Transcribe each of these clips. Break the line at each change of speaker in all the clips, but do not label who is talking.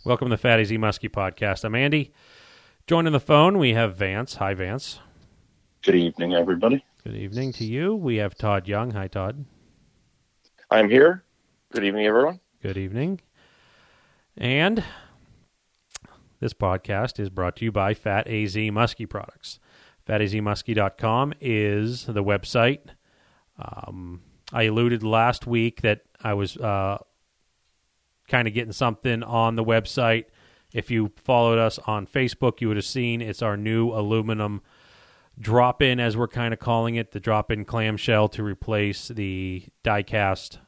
Welcome to the Fat AZ Muskie Podcast. I'm Andy. Joined on the phone, we have Vance. Hi, Vance.
Good evening, everybody.
Good evening to you. We have Todd Young. Hi, Todd.
I'm here. Good evening, everyone.
Good evening. And this podcast is brought to you by Fat AZ Muskie Products. FatAZMuskie.com is the website. I alluded last week that I was kind of getting something on the website. If you followed us on Facebook, you would have seen it's our new aluminum drop-in, as we're kind of calling it, the drop-in clamshell to replace the die-cast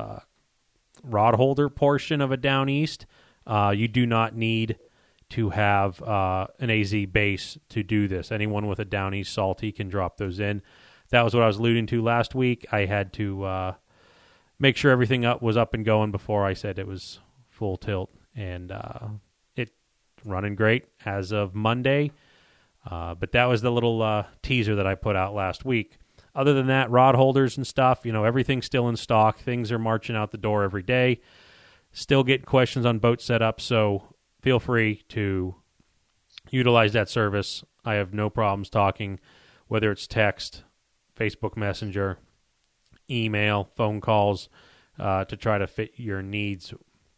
rod holder portion of a Down East. You do not need to have an AZ base to do this. Anyone with a Down East Salty can drop those in. That was what I was alluding to last week. I had to make sure everything was up and going before I said it was full tilt, and it's running great as of Monday. But that was the little teaser that I put out last week. Other than that, rod holders and stuff, everything's still in stock. Things are marching out the door every day. Still getting questions on boat setup, so feel free to utilize that service. I have no problems talking, whether it's text, Facebook Messenger, email, phone calls, to try to fit your needs.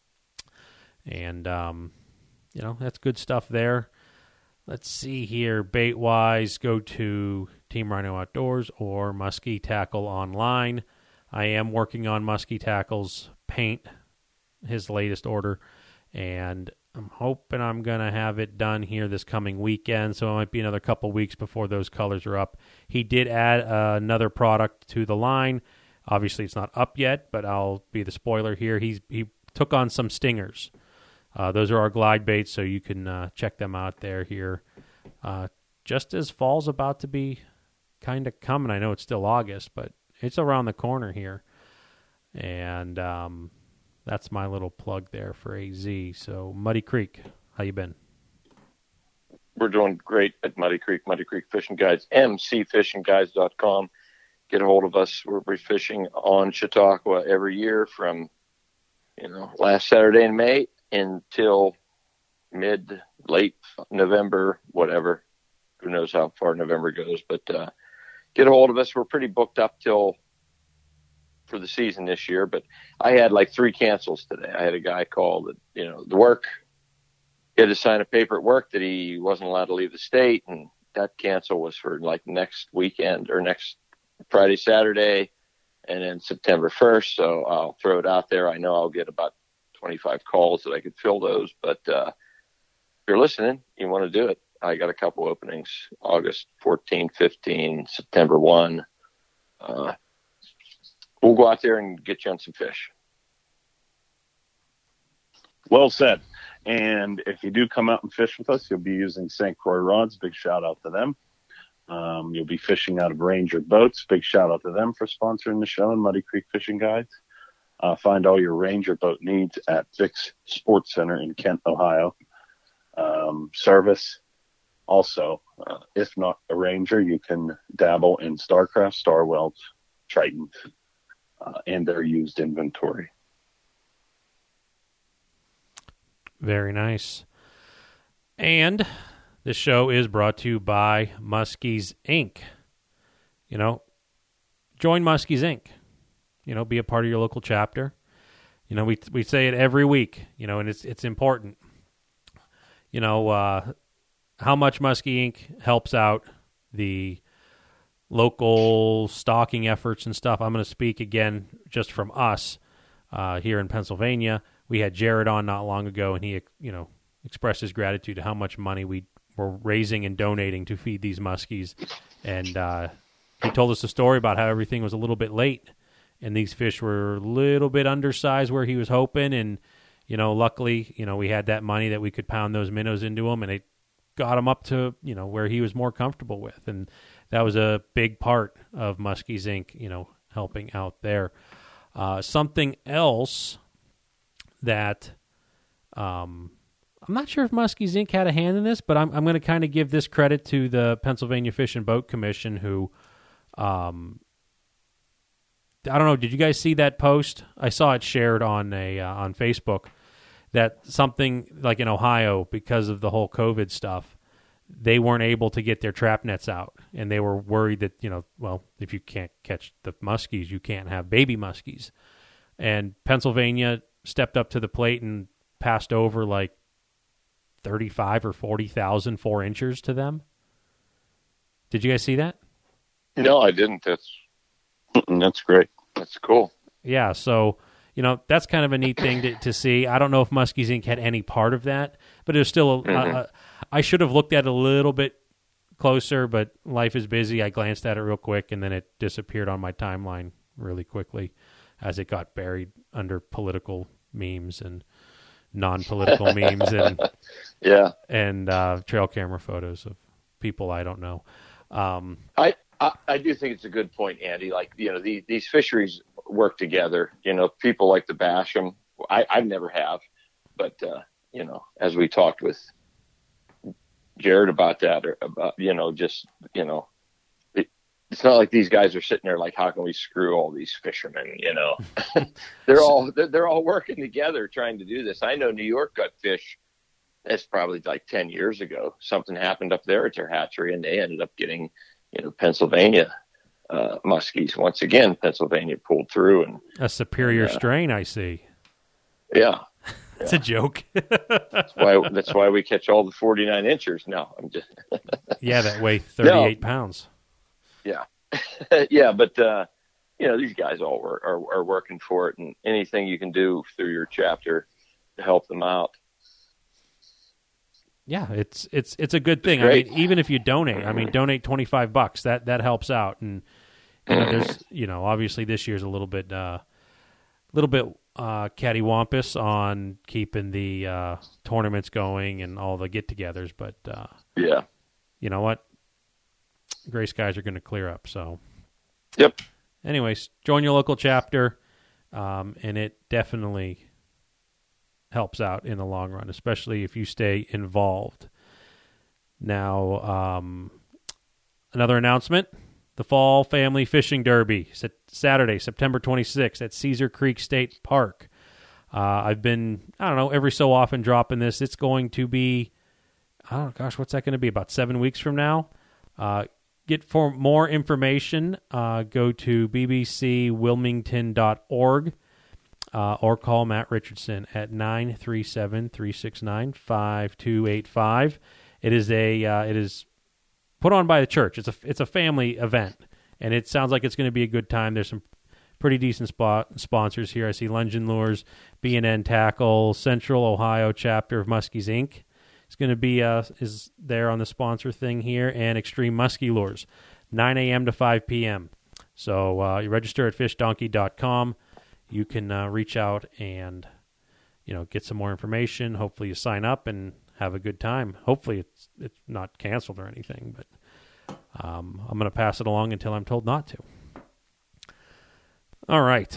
And, that's good stuff there. Let's see here. Bait-wise, go to Team Rhino Outdoors or Muskie Tackle online. I am working on Muskie Tackle's paint, his latest order, and I'm hoping I'm going to have it done here this coming weekend, so it might be another couple weeks before those colors are up. He did add another product to the line. Obviously, it's not up yet, but I'll be the spoiler here. He took on some stingers. Those are our glide baits, so you can check them out there here. Just as fall's about to be kind of coming. I know it's still August, but it's around the corner here. And that's my little plug there for AZ. So, Muddy Creek, how you been?
We're doing great at Muddy Creek Fishing Guides, mcfishingguides.com. Get a hold of us. We're fishing on Chautauqua every year from, last Saturday in May until late November, whatever. Who knows how far November goes, but get a hold of us. We're pretty booked up for the season this year, but I had like 3 cancels today. I had a guy call that, the work, he had to sign a paper at work that he wasn't allowed to leave the state, and that cancel was for like next weekend or next Friday, Saturday, and then September 1st. So I'll throw it out there. I know I'll get about 25 calls that I could fill those, but if you're listening, you want to do it. I got a couple openings, August 14, 15, September 1. We'll go out there and get you on some fish.
Well said. And if you do come out and fish with us, you'll be using St. Croix rods. Big shout out to them. You'll be fishing out of Ranger boats. Big shout out to them for sponsoring the show and Muddy Creek Fishing Guides. Find all your Ranger boat needs at Vic's Sports Center in Kent, Ohio. Service. Also, if not a Ranger, you can dabble in Starcraft, Starwells, Tritons, and their used inventory.
Very nice. And this show is brought to you by Muskies Inc. Join Muskies Inc. Be a part of your local chapter. We say it every week, and it's important. How much Muskie Inc. helps out the local stocking efforts and stuff. I'm going to speak again just from us here in Pennsylvania. We had Jared on not long ago, and he, expressed his gratitude to how much money we were raising and donating to feed these muskies. And he told us a story about how everything was a little bit late, and these fish were a little bit undersized where he was hoping. And, luckily, we had that money that we could pound those minnows into them, and it got him up to, where he was more comfortable with. And that was a big part of Muskies Inc., helping out there. Something else that I'm not sure if Muskies Inc. had a hand in this, but I'm going to kind of give this credit to the Pennsylvania Fish and Boat Commission, who, I don't know, did you guys see that post? I saw it shared on Facebook. that something like in Ohio, because of the whole COVID stuff, they weren't able to get their trap nets out, and they were worried that, well, if you can't catch the muskies, you can't have baby muskies. And Pennsylvania stepped up to the plate and passed over like 35 or 40,000 4-inchers to them. Did you guys see that?
No, I didn't.
That's great.
That's cool.
Yeah, so, that's kind of a neat thing to see. I don't know if Muskies Inc. had any part of that, but it was still, I should have looked at it a little bit closer, but life is busy. I glanced at it real quick, and then it disappeared on my timeline really quickly as it got buried under political memes and non-political memes and trail camera photos of people I don't know.
I do think it's a good point, Andy. Like, these fisheries work together. People like to bash them. I never have, but as we talked with Jared about that, or about it's not like these guys are sitting there like, how can we screw all these fishermen? They're all working together trying to do this. I know New York got fish. That's probably like 10 years ago. Something happened up there at their hatchery, and they ended up getting Pennsylvania muskies. Once again, Pennsylvania pulled through, and
a superior strain, I see.
Yeah.
It's a joke.
That's why we catch all the 49 inchers. No, I'm just.
Yeah, that weigh 38 pounds.
Yeah, yeah, but these guys all are working for it, and anything you can do through your chapter to help them out.
Yeah, it's a good thing. I mean, even if you donate, donate $25. That helps out, and there's obviously this year's a little bit cattywampus on keeping the tournaments going and all the get-togethers, but
yeah,
you know what? Gray skies are going to clear up. So,
yep.
Anyways, join your local chapter, and it definitely helps out in the long run, especially if you stay involved. Now, another announcement: the Fall Family Fishing Derby, Saturday, September 26th at Cedar Creek State Park. I've been, every so often dropping this. It's going to be, what's that going to be? About 7 weeks from now. For more information, go to bbcwilmington.org or call Matt Richardson at 937-369-5285. It is put on by the church. It's a family event, and it sounds like it's going to be a good time. There's some pretty decent sponsors here. I see Lungen Lures, B&N Tackle, Central Ohio chapter of Muskies Inc. It's going to be is there on the sponsor thing here, and Extreme Muskie Lures, 9 a.m. to 5 p.m. So you register at fishdonkey.com. You can reach out and get some more information. Hopefully you sign up and have a good time. Hopefully it's not canceled or anything, but I'm going to pass it along until I'm told not to. All right.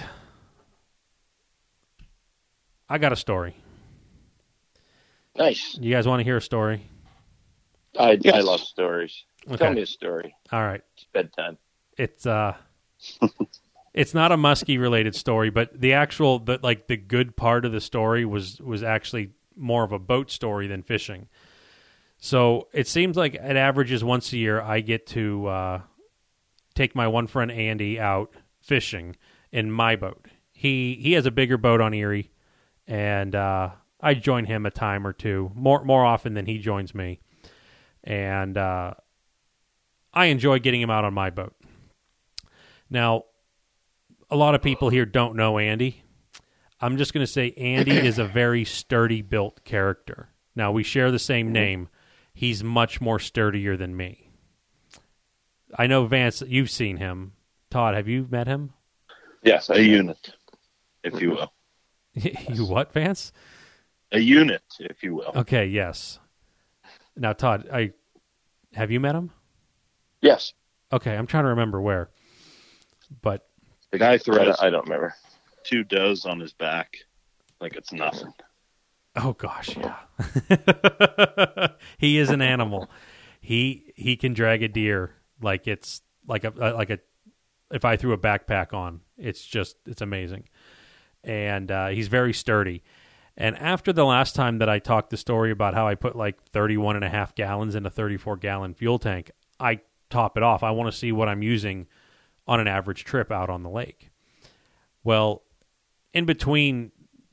I got a story.
Nice.
You guys want to hear a story?
I love stories.
Okay.
Tell me a story.
All right.
It's bedtime.
It's it's not a muskie related story, but the good part of the story was actually more of a boat story than fishing. So it seems like it averages once a year I get to take my one friend Andy out fishing in my boat. He has a bigger boat on Erie, and I join him a time or two, more often than he joins me. And I enjoy getting him out on my boat. Now, a lot of people here don't know Andy. I'm just going to say Andy is a very sturdy built character. Now, we share the same name. He's much more sturdier than me. I know, Vance, you've seen him. Todd, have you met him?
Yes, a unit, if you will.
You what, Vance?
A unit, if you will.
Okay, yes. Now, Todd, have you met him?
Yes.
Okay, I'm trying to remember where. But
the guy throws
I don't remember.
2 does on his back like it's nothing.
Oh gosh, yeah. He is an animal. He can drag a deer like it's like a if I threw a backpack on. It's amazing. And he's very sturdy. And after the last time that I talked the story about how I put like 31.5 gallons in a 34-gallon fuel tank, I top it off. I want to see what I'm using on an average trip out on the lake. Well, in between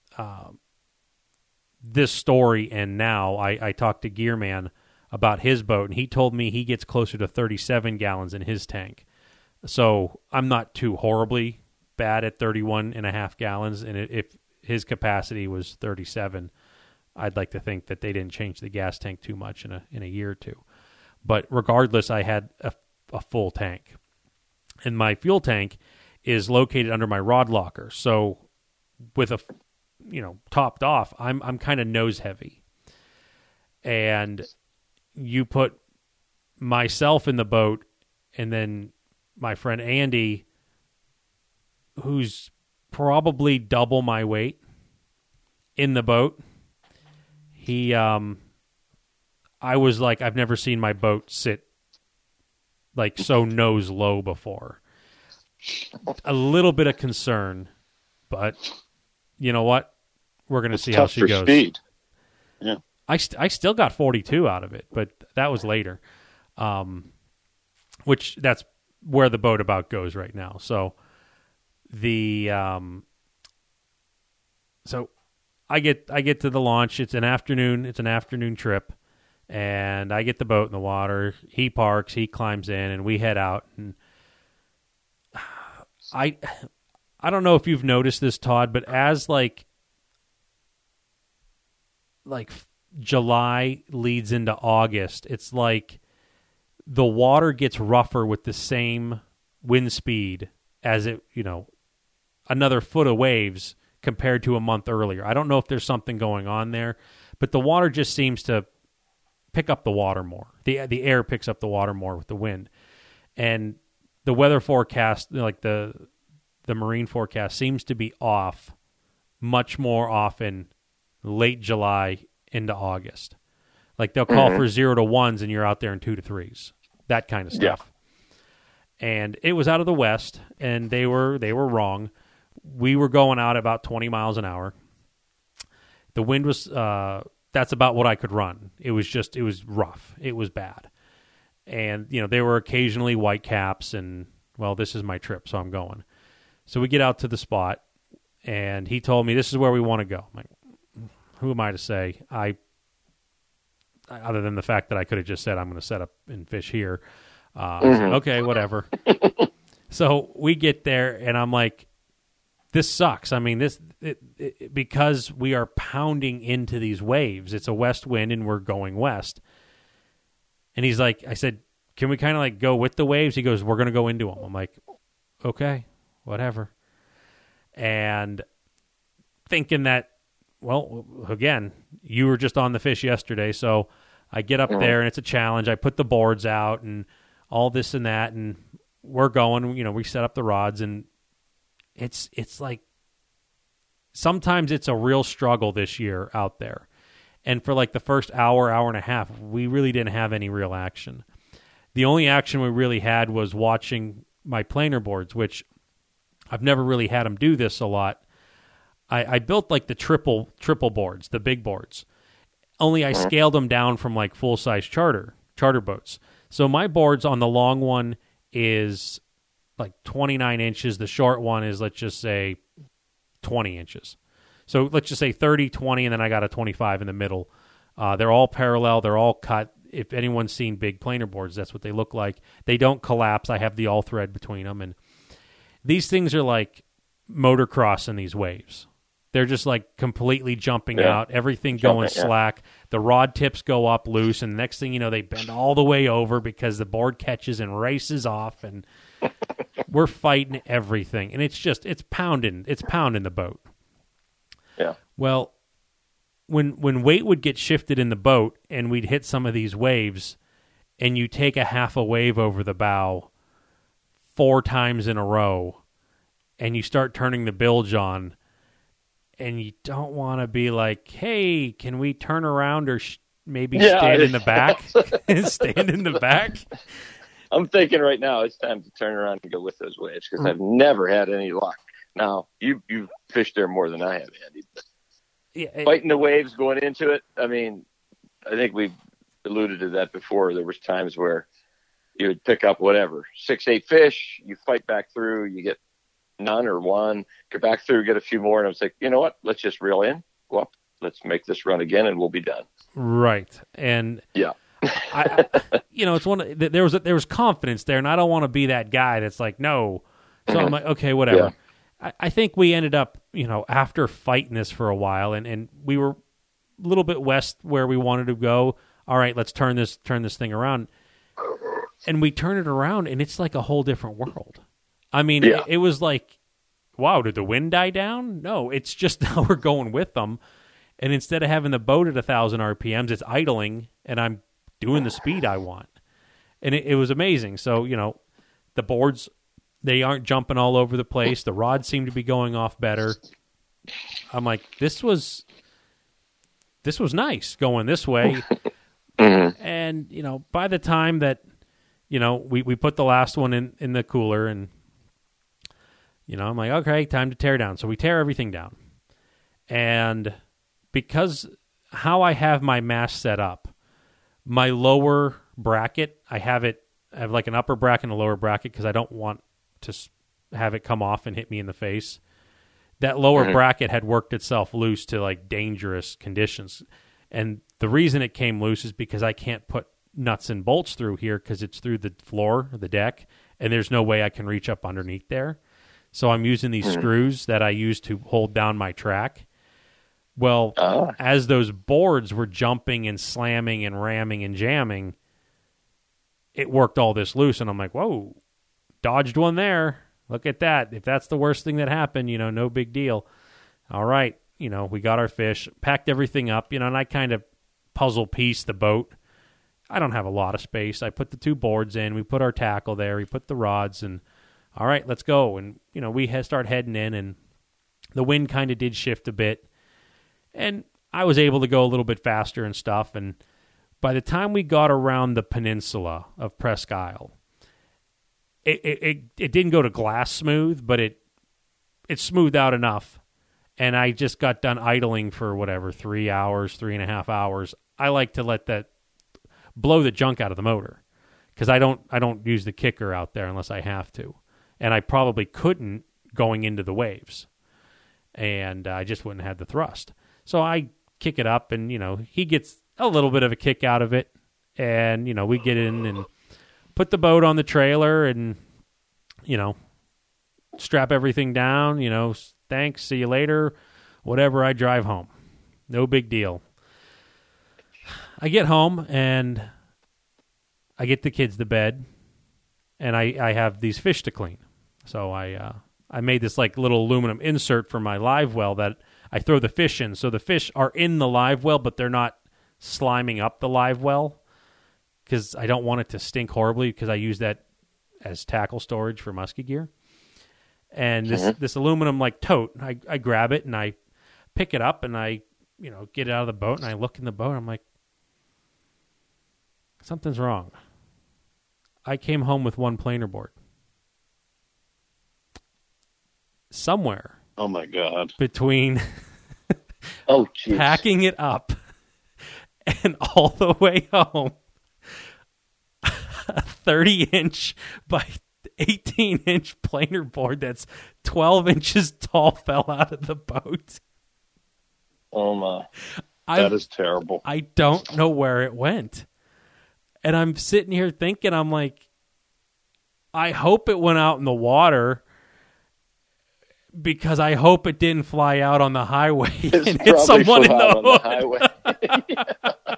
this story and now, I talked to Gearman about his boat, and he told me he gets closer to 37 gallons in his tank. So I'm not too horribly bad at 31.5 gallons, and if his capacity was 37, I'd like to think that they didn't change the gas tank too much in a year or two. But regardless, I had a full tank. And my fuel tank is located under my rod locker. So with topped off, I'm kind of nose heavy. And you put myself in the boat and then my friend Andy, who's probably double my weight, in the boat. I was like, I've never seen my boat sit like so nose low before. A little bit of concern, but you know what? We're going to see how she goes.
Speed. Yeah.
I still got 42 out of it, but that was later. Which that's where the boat about goes right now. So so I get to the launch. It's an afternoon trip, and I get the boat in the water. He parks, he climbs in, and we head out. And I don't know if you've noticed this, Todd, but as like July leads into August, it's like the water gets rougher with the same wind speed as it, another foot of waves compared to a month earlier. I don't know if there's something going on there, but the water just seems to pick up the water more. The air picks up the water more with the wind. And the weather forecast, like the marine forecast, seems to be off much more often late July into August. Like they'll call for 0 to 1s and you're out there in 2 to 3s. That kind of stuff. Yeah. And it was out of the west, and they were wrong. We were going out about 20 miles an hour. The wind was that's about what I could run. It was rough. It was bad. And there were occasionally white caps, and well, this is my trip, so I'm going. So we get out to the spot, and he told me this is where we want to go. I'm like, who am I to say? Other than the fact that I could have just said I'm going to set up and fish here. I said, okay, whatever. So we get there, and I'm like, this sucks. I mean, because we are pounding into these waves. It's a west wind, and we're going west. And he's like, I said, can we kind of like go with the waves? He goes, we're going to go into them. I'm like, okay, whatever. And thinking that, well, again, you were just on the fish yesterday, so I get up there, and it's a challenge. I put the boards out and all this and that, and we're going. We set up the rods, and it's like sometimes it's a real struggle this year out there. And for like the first hour and a half, we really didn't have any real action. The only action we really had was watching my planer boards, which I've never really had them do this a lot. I built like the triple boards, the big boards. Only I scaled them down from like full-size charter boats. So my boards on the long one is like 29 inches. The short one is, let's just say, 20 inches. So let's just say 30, 20, and then I got a 25 in the middle. They're all parallel. They're all cut. If anyone's seen big planer boards, that's what they look like. They don't collapse. I have the all-thread between them. And these things are like motocross in these waves. They're just like completely jumping out, everything going slack. The rod tips go up loose, and the next thing you know, they bend all the way over because the board catches and races off, and we're fighting everything. And it's pounding the boat.
Yeah.
Well, when weight would get shifted in the boat and we'd hit some of these waves, and you take a half a wave over the bow 4 times in a row, and you start turning the bilge on, and you don't want to be like, hey, can we turn around or maybe stand in the back? Stand in the back?
I'm thinking right now it's time to turn around and go with those waves because I've never had any luck. Now, you've fished there more than I have, Andy. But fighting the waves going into it. I mean, I think we've alluded to that before. There was times where you would pick up whatever, 6-8 fish, you fight back through, you get none or one, go back through, get a few more, and I was like, you know what? Let's just reel in, go up, let's make this run again, and we'll be done.
Right, and
yeah,
it's there was confidence there, and I don't want to be that guy that's like, no. So I'm like, okay, whatever. Yeah. I think we ended up, after fighting this for a while, and we were a little bit west where we wanted to go. All right, let's turn this thing around. And we turn it around, and it's like a whole different world. I mean, it was like, wow, did the wind die down? No, it's just now we're going with them. And instead of having the boat at 1,000 RPMs, it's idling, and I'm doing the speed I want. And it was amazing. So, the boards, they aren't jumping all over the place. The rods seem to be going off better. I'm like, this was nice going this way. And, by the time that, we put the last one in the cooler, and, I'm like, okay, time to tear down. So we tear everything down. And because how I have my mast set up, my lower bracket, I have like an upper bracket and a lower bracket because I don't want to have it come off and hit me in the face. That lower bracket had worked itself loose to like dangerous conditions. And the reason it came loose is because I can't put nuts and bolts through here because it's through the floor, the deck, and there's no way I can reach up underneath there. So I'm using these screws that I use to hold down my track. Well, as those boards were jumping and slamming and ramming and jamming, it worked all this loose, and I'm like, whoa, dodged one there. Look at that. If that's the worst thing that happened, no big deal. All right, we got our fish, packed everything up, and I kind of puzzle piece the boat. I don't have a lot of space. I put the 2 boards in. We put our tackle there. We put the rods, and all right, let's go. And, we start heading in, and the wind kind of did shift a bit. And I was able to go a little bit faster and stuff. And by the time we got around the peninsula of Presque Isle, it didn't go to glass smooth, but it smoothed out enough. And I just got done idling for 3 hours, 3.5 hours. I like to let that blow the junk out of the motor because I don't use the kicker out there unless I have to. And I probably couldn't going into the waves. And I just wouldn't have the thrust. So I kick it up, and, he gets a little bit of a kick out of it. And, we get in and put the boat on the trailer and, strap everything down, thanks, see you later, whatever, I drive home. No big deal. I get home, and I get the kids to bed, and I have these fish to clean. So I made this like little aluminum insert for my live well that I throw the fish in. So the fish are in the live well, but they're not sliming up the live well because I don't want it to stink horribly because I use that as tackle storage for musky gear. And this aluminum like tote, I grab it and I pick it up and I get it out of the boat and I look in the boat and I'm like, something's wrong. I came home with one planer board. Somewhere.
Oh my God.
Between
geez.
Packing it up and all the way home, a 30-inch by 18-inch planer board that's 12 inches tall fell out of the boat.
Oh my.
That is terrible.
I don't know where it went. And I'm sitting here thinking, I'm like, I hope it went out in the water because I hope it didn't fly out on the highway and hit someone in the
highway.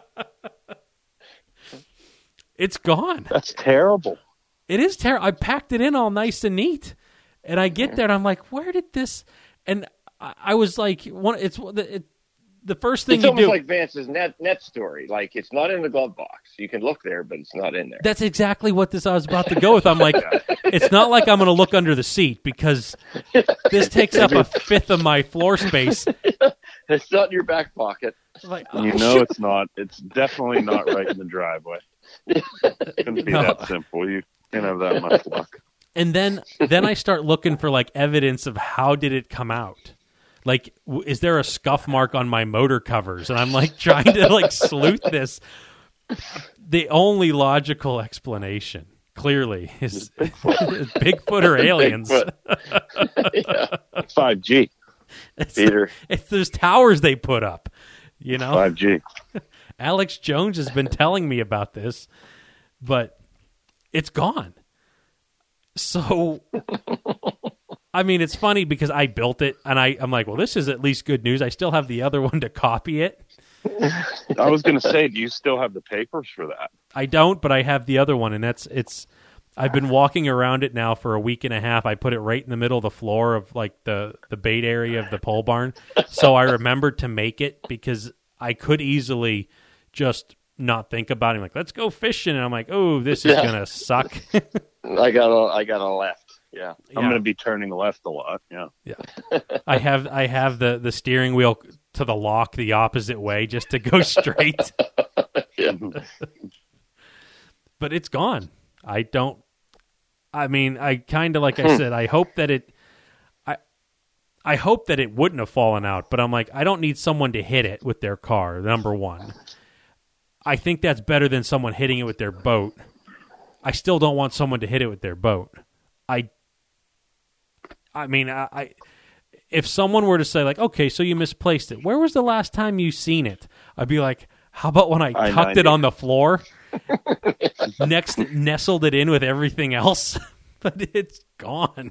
It's gone.
That's terrible.
It is terrible. I packed it in all nice and neat, and I get there and I'm like, where did this? And I was like, the first thing
it's
you
almost
do,
like Vance's net story. Like it's not in the glove box. You can look there, but it's not in there.
That's exactly what I was about to go with. I'm like, it's not like I'm going to look under the seat because this takes up a fifth of my floor space.
It's not in your back pocket.
Like,
it's not. It's definitely not right in the driveway. It couldn't be that simple. You can't have that much luck.
And then I start looking for like evidence of how did it come out. Like, is there a scuff mark on my motor covers? And I'm like trying to like sleuth this. The only logical explanation, clearly, is Bigfoot or aliens.
Yeah.
5G.
Peter.
It's those towers they put up, you know?
5G.
Alex Jones has been telling me about this, but it's gone. So, I mean, it's funny because I built it, and I'm like, well, this is at least good news. I still have the other one to copy it.
I was going to say, do you still have the papers for that?
I don't, but I have the other one, and I've been walking around it now for a week and a half. I put it right in the middle of the floor of like the bait area of the pole barn. So I remembered to make it because I could easily just not think about it. I'm like, let's go fishing. And I'm like, oh, this is going to suck.
I got a left. Yeah.
I'm going to be turning left a lot. Yeah.
Yeah. I have the steering wheel to the lock the opposite way just to go straight.
Yeah.
But it's gone. I kind of, like I said, I hope that I hope that it wouldn't have fallen out, but I'm like, I don't need someone to hit it with their car, number one. I think that's better than someone hitting it with their boat. I still don't want someone to hit it with their boat. If someone were to say, like, okay, so you misplaced it. Where was the last time you seen it? I'd be like, how about when I tucked it on the floor? Nestled it in with everything else, but it's gone.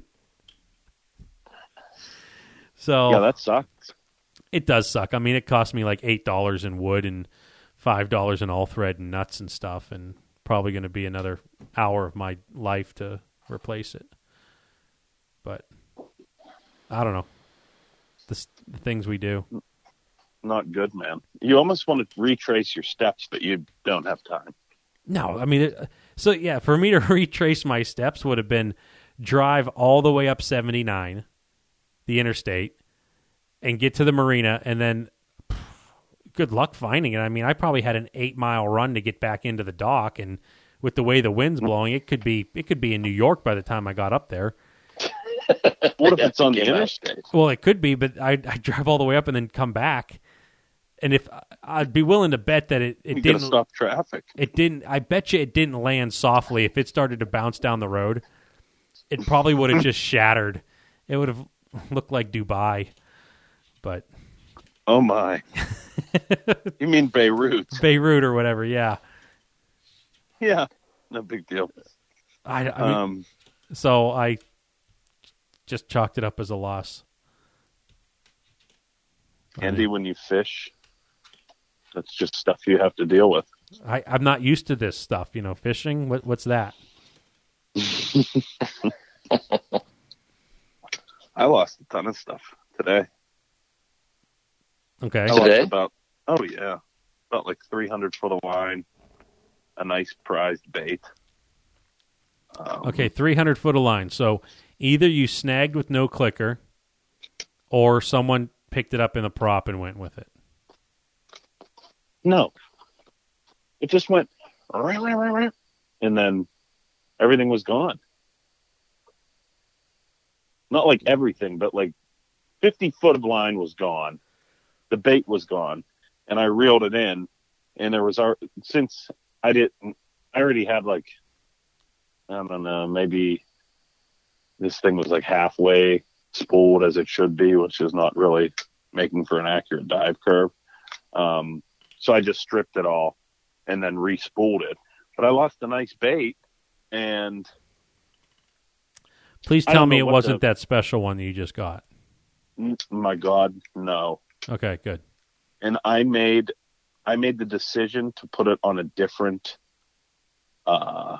So
yeah, that sucks.
It does suck. I mean, it cost me like $8 in wood and $5 in all thread and nuts and stuff, and probably going to be another hour of my life to replace it. But I don't know. The things we do.
Not good, man. You almost want to retrace your steps, but you don't have time.
No, I mean, for me to retrace my steps would have been drive all the way up 79, the interstate, and get to the marina, and then good luck finding it. I mean, I probably had an 8-mile run to get back into the dock, and with the way the wind's blowing, it could be in New York by the time I got up there.
What if it's on the interstate?
Well, it could be, but I drive all the way up and then come back. And if I'd be willing to bet that it didn't
stop traffic.
It didn't. I bet you it didn't land softly. If it started to bounce down the road, it probably would have just shattered. It would have looked like Dubai. But
oh my, you mean Beirut?
Beirut or whatever? Yeah.
Yeah, no big deal.
I mean, so I just chalked it up as a loss.
Andy, when you fish, that's just stuff you have to deal with.
I'm not used to this stuff, fishing. What's that?
I lost a ton of stuff today.
Okay.
I lost about like 300 foot of line, a nice prized bait.
Okay, 300 foot of line. So either you snagged with no clicker, or someone picked it up in the prop and went with it.
No. It just went, and then everything was gone. Not like everything, but like 50 foot of line was gone. The bait was gone, and I reeled it in, and there was since I already had like, I don't know, maybe this thing was like halfway spooled as it should be, which is not really making for an accurate dive curve. So I just stripped it all and then re-spooled it. But I lost a nice bait, and
please tell me it wasn't that special one that you just got.
My God, no.
Okay, good.
And I made the decision to put it on a different rod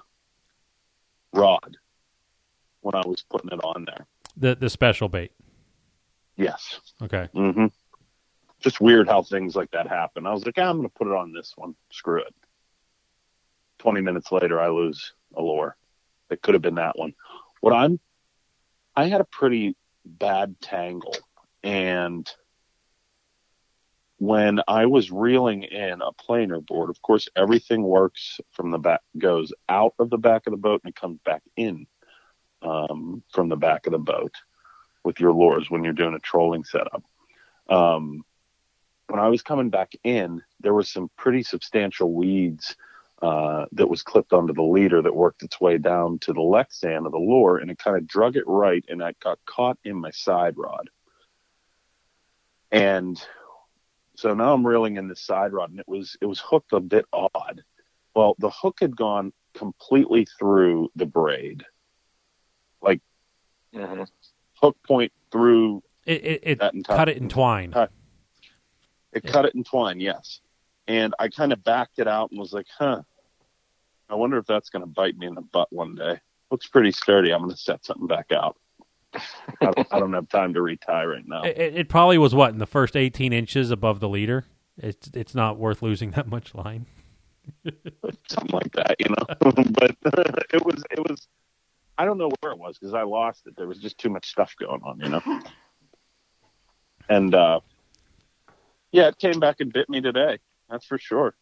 when I was putting it on there.
The special bait.
Yes.
Okay.
Mm-hmm. Just weird how things like that happen. I was like, I'm going to put it on this one. Screw it. 20 minutes later, I lose a lure. It could have been that one. I had a pretty bad tangle, and when I was reeling in a planer board, of course, everything works from the back, goes out of the back of the boat, and it comes back in from the back of the boat with your lures when you're doing a trolling setup. When I was coming back in, there was some pretty substantial weeds that was clipped onto the leader that worked its way down to the Lexan of the lure, and it kind of drug it right, and I got caught in my side rod. And so now I'm reeling in this side rod, and it was hooked a bit odd. Well, the hook had gone completely through the braid, like hook point through
it
that entire,
cut it in twine.
It cut it in twine, yes. And I kind of backed it out and was like, I wonder if that's going to bite me in the butt one day. Looks pretty sturdy. I'm going to set something back out. I don't have time to retie right now.
It probably was, what, in the first 18 inches above the leader? It's not worth losing that much line.
Something like that, you know. But it was. I don't know where it was because I lost it. There was just too much stuff going on, you know. And yeah, it came back and bit me today. That's for sure.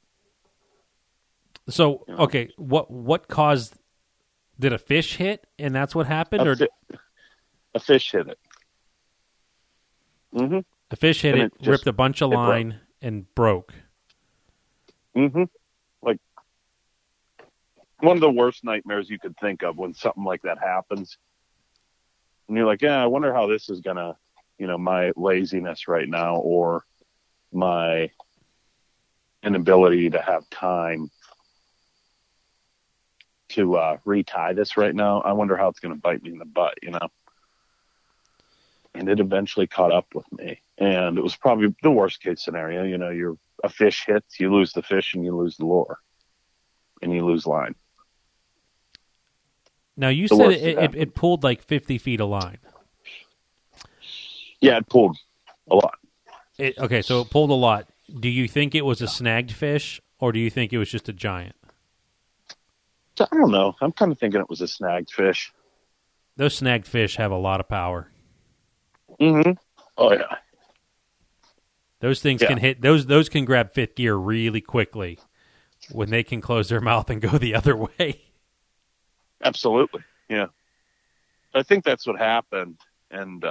So, okay, what caused? Did a fish hit, and that's what happened,
a fish hit it? Mm-hmm.
A fish hit it, ripped a bunch of line, and broke.
Mm-hmm. Like one of the worst nightmares you could think of when something like that happens. And you're like, yeah, I wonder how this is gonna, you know, my laziness right now or my inability to have time to retie this right now. I wonder how it's going to bite me in the butt, you know? And it eventually caught up with me. And it was probably the worst case scenario. You know, a fish hits, you lose the fish and you lose the lure. And you lose line.
Now, you said it pulled like 50 feet of line.
Yeah, it pulled a lot.
Okay, so it pulled a lot. Do you think it was a snagged fish, or do you think it was just a giant?
I don't know. I'm kind of thinking it was a snagged fish.
Those snagged fish have a lot of power.
Mm-hmm. Oh, yeah.
Those things can hit. Those can grab fifth gear really quickly when they can close their mouth and go the other way.
Absolutely, yeah. I think that's what happened, and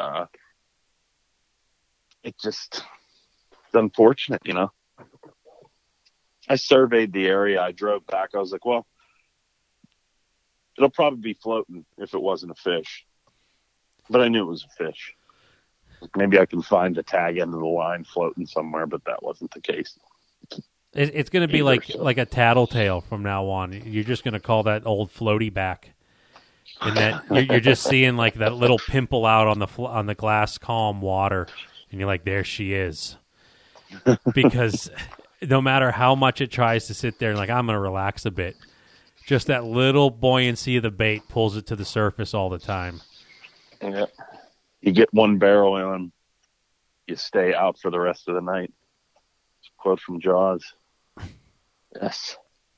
it's unfortunate, you know. I surveyed the area. I drove back. I was like, well, it'll probably be floating if it wasn't a fish. But I knew it was a fish. Maybe I can find the tag end of the line floating somewhere, but that wasn't the case.
It's going to be like a tattletale from now on. You're just going to call that old floaty back, and that you're just seeing like that little pimple out on the glass calm water, and you're like, there she is, because no matter how much it tries to sit there and like I'm going to relax a bit, just that little buoyancy of the bait pulls it to the surface all the time.
Yeah, you get one barrel in, you stay out for the rest of the night. It's a quote from Jaws. Yes.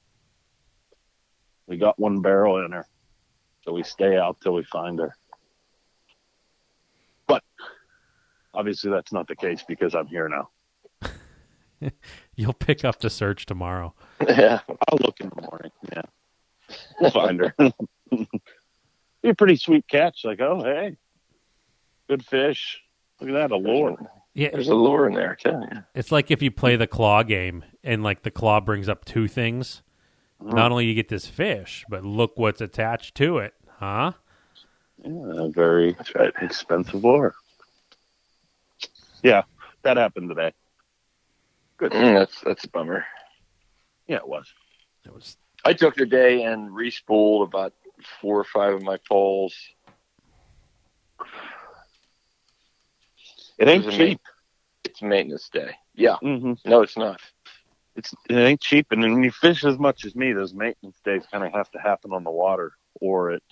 We got one barrel in her, so we stay out till we find her. But obviously that's not the case because I'm here now.
You'll pick up the search tomorrow.
Yeah, I'll look in the morning. Yeah, we'll find her. Be a pretty sweet catch. Like, oh, hey, good fish. Look at that, a lure.
Yeah, there's a lure in there, too. Yeah.
It's like if you play the claw game and like the claw brings up two things. Not only you get this fish, but look what's attached to it, huh?
Yeah, very expensive lure. Yeah, that happened today. Good.
That's a bummer.
Yeah, it was.
I took today and re-spooled about 4 or 5 of my poles.
It ain't cheap.
It's maintenance day. Yeah.
Mm-hmm.
No, it's not.
It ain't cheap, and when you fish as much as me, those maintenance days kind of have to happen on the water or at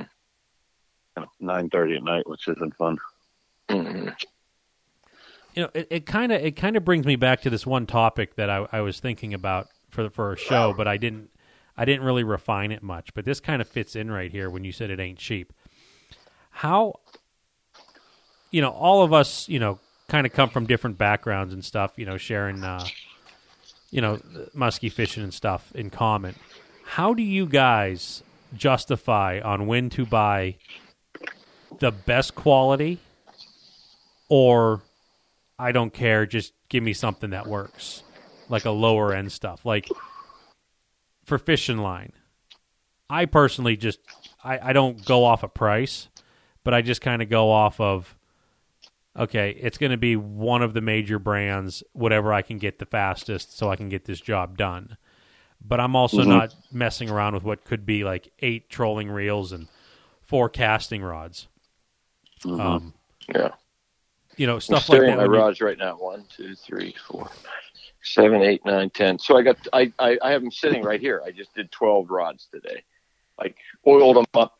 9:30 at night, which isn't fun.
Mm-hmm.
You know, it kind of brings me back to this one topic that I was thinking about for a show, but I didn't really refine it much. But this kind of fits in right here when you said it ain't cheap. How, you know, all of us, you know, kind of come from different backgrounds and stuff, you know, sharing, you know, musky fishing and stuff in common. How do you guys justify on when to buy the best quality or I don't care. Just give me something that works, like a lower end stuff. Like for fishing line, I personally just I don't go off a price, but I just kind of go off of, okay, it's going to be one of the major brands, whatever I can get the fastest, so I can get this job done. But I'm also not messing around with what could be like 8 trolling reels and 4 casting rods.
Yeah.
You know, stuff
I'm
like
staring
that.
at my rods right now. 1, 2, 3, 4, 7, 8, 9, 10. So I have them sitting right here. I just did 12 rods today. Like oiled them up.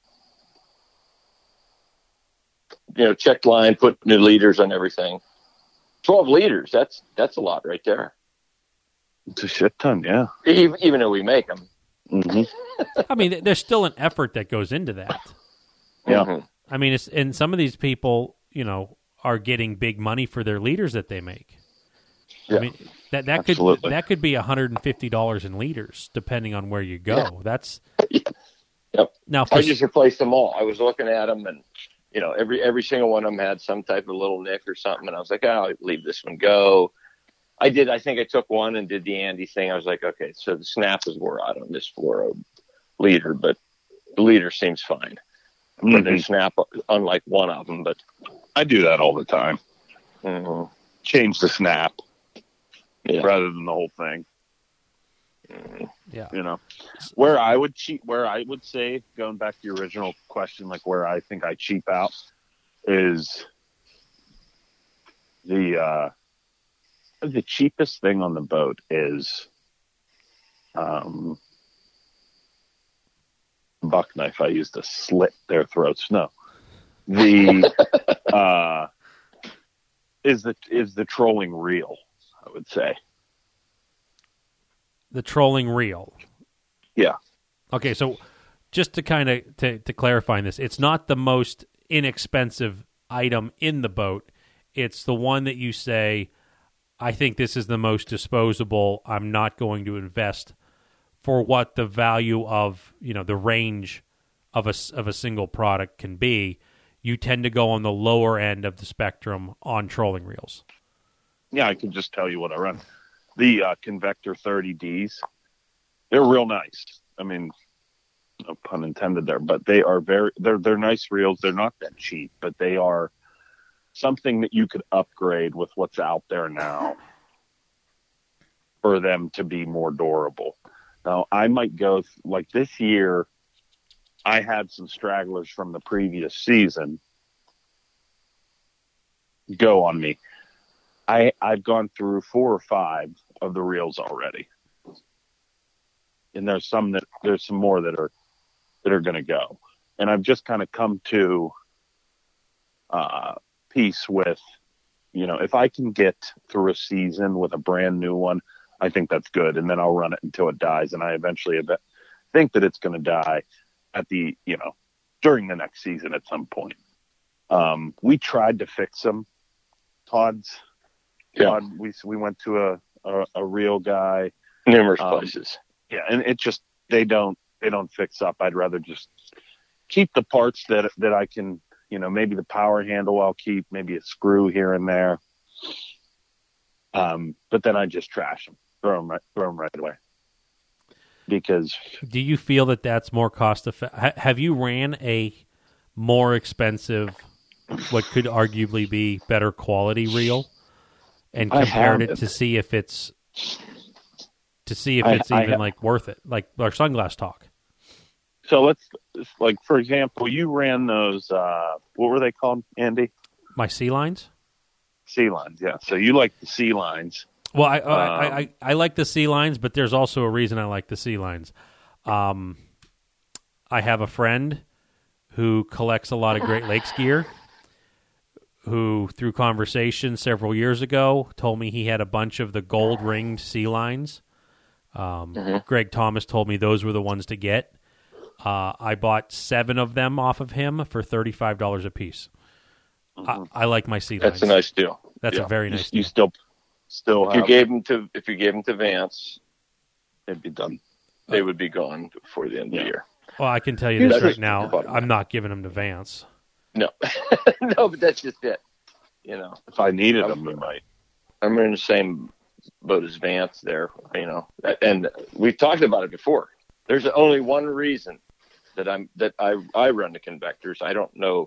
You know, checked line, put new leaders on everything. 12 liters. That's a lot right there.
It's a shit ton, yeah.
Even though we make them.
I mean, there's still an effort that goes into that.
Yeah.
I mean, and some of these people, you know, are getting big money for their leaders that they make.
Yeah.
I mean, that
Absolutely.
could be $150 in liters, depending on where you go.
Yeah.
That's
Yep.
now.
I just replaced them all. I was looking at them, and you know, every single one of them had some type of little nick or something, and I was like, I'll leave this one go. I think I took one and did the Andy thing. I was like, okay, so the snap is wore out on this fluoro leader, but the leader seems fine. I'm putting a snap, unlike one of them, but
I do that all the time. Change the snap rather than the whole thing.
Yeah.
You know, where I would say, going back to your original question, like where I think I cheap out is the cheapest thing on the boat is buck knife I use to slit their throats. No, the is the trolling reel, I would say.
The trolling reel.
Yeah.
Okay, so just to kind of to clarify this, it's not the most inexpensive item in the boat. It's the one that you say, I think this is the most disposable. I'm not going to invest for what the value of, you know, the range of a single product can be. You tend to go on the lower end of the spectrum on trolling reels.
Yeah, I can just tell you what I run. The Convector 30Ds, they're real nice. I mean, no pun intended there, but they are they're nice reels. They're not that cheap, but they are something that you could upgrade with what's out there now for them to be more durable. Now, I might go, like this year, I had some stragglers from the previous season go on me. I've gone through 4 or 5 of the reels already. And there's some more that are going to go. And I've just kind of come to peace with, you know, if I can get through a season with a brand new one, I think that's good. And then I'll run it until it dies. And I eventually think that it's going to die at the, you know, during the next season at some point. We tried to fix them. Todd, we went to a reel guy.
Numerous places.
Yeah, and it just they don't fix up. I'd rather just keep the parts that I can, you know, maybe the power handle I'll keep, maybe a screw here and there. But then I just trash them, throw them right away. Because
do you feel that that's more cost effective? Have you ran a more expensive, what could arguably be better quality reel, and compared it to see if it's even like worth it, like our Sunglass Talk?
So let's, like, for example, you ran those, what were they called, Andy?
My Sea Lines?
Sea Lines, yeah. So you like the Sea Lines.
Well, I like the Sea Lines, but there's also a reason I like the Sea Lines. I have a friend who collects a lot of Great Lakes gear, who, through conversation several years ago, told me he had a bunch of the gold-ringed Sea Lines. Greg Thomas told me those were the ones to get. I bought 7 of them off of him for $35 a piece. I like my Sea Lines.
That's a nice deal.
That's a very nice deal.
You still
if you gave them to Vance,
it'd be done.
They would be gone before the end of the year.
Well, I can tell you this right now. I'm not giving them to Vance.
No, no, but that's just it. You know,
If I needed them, we might.
I'm in the same boat as Vance there. You know, and we've talked about it before. There's only one reason that I run the convectors. I don't know.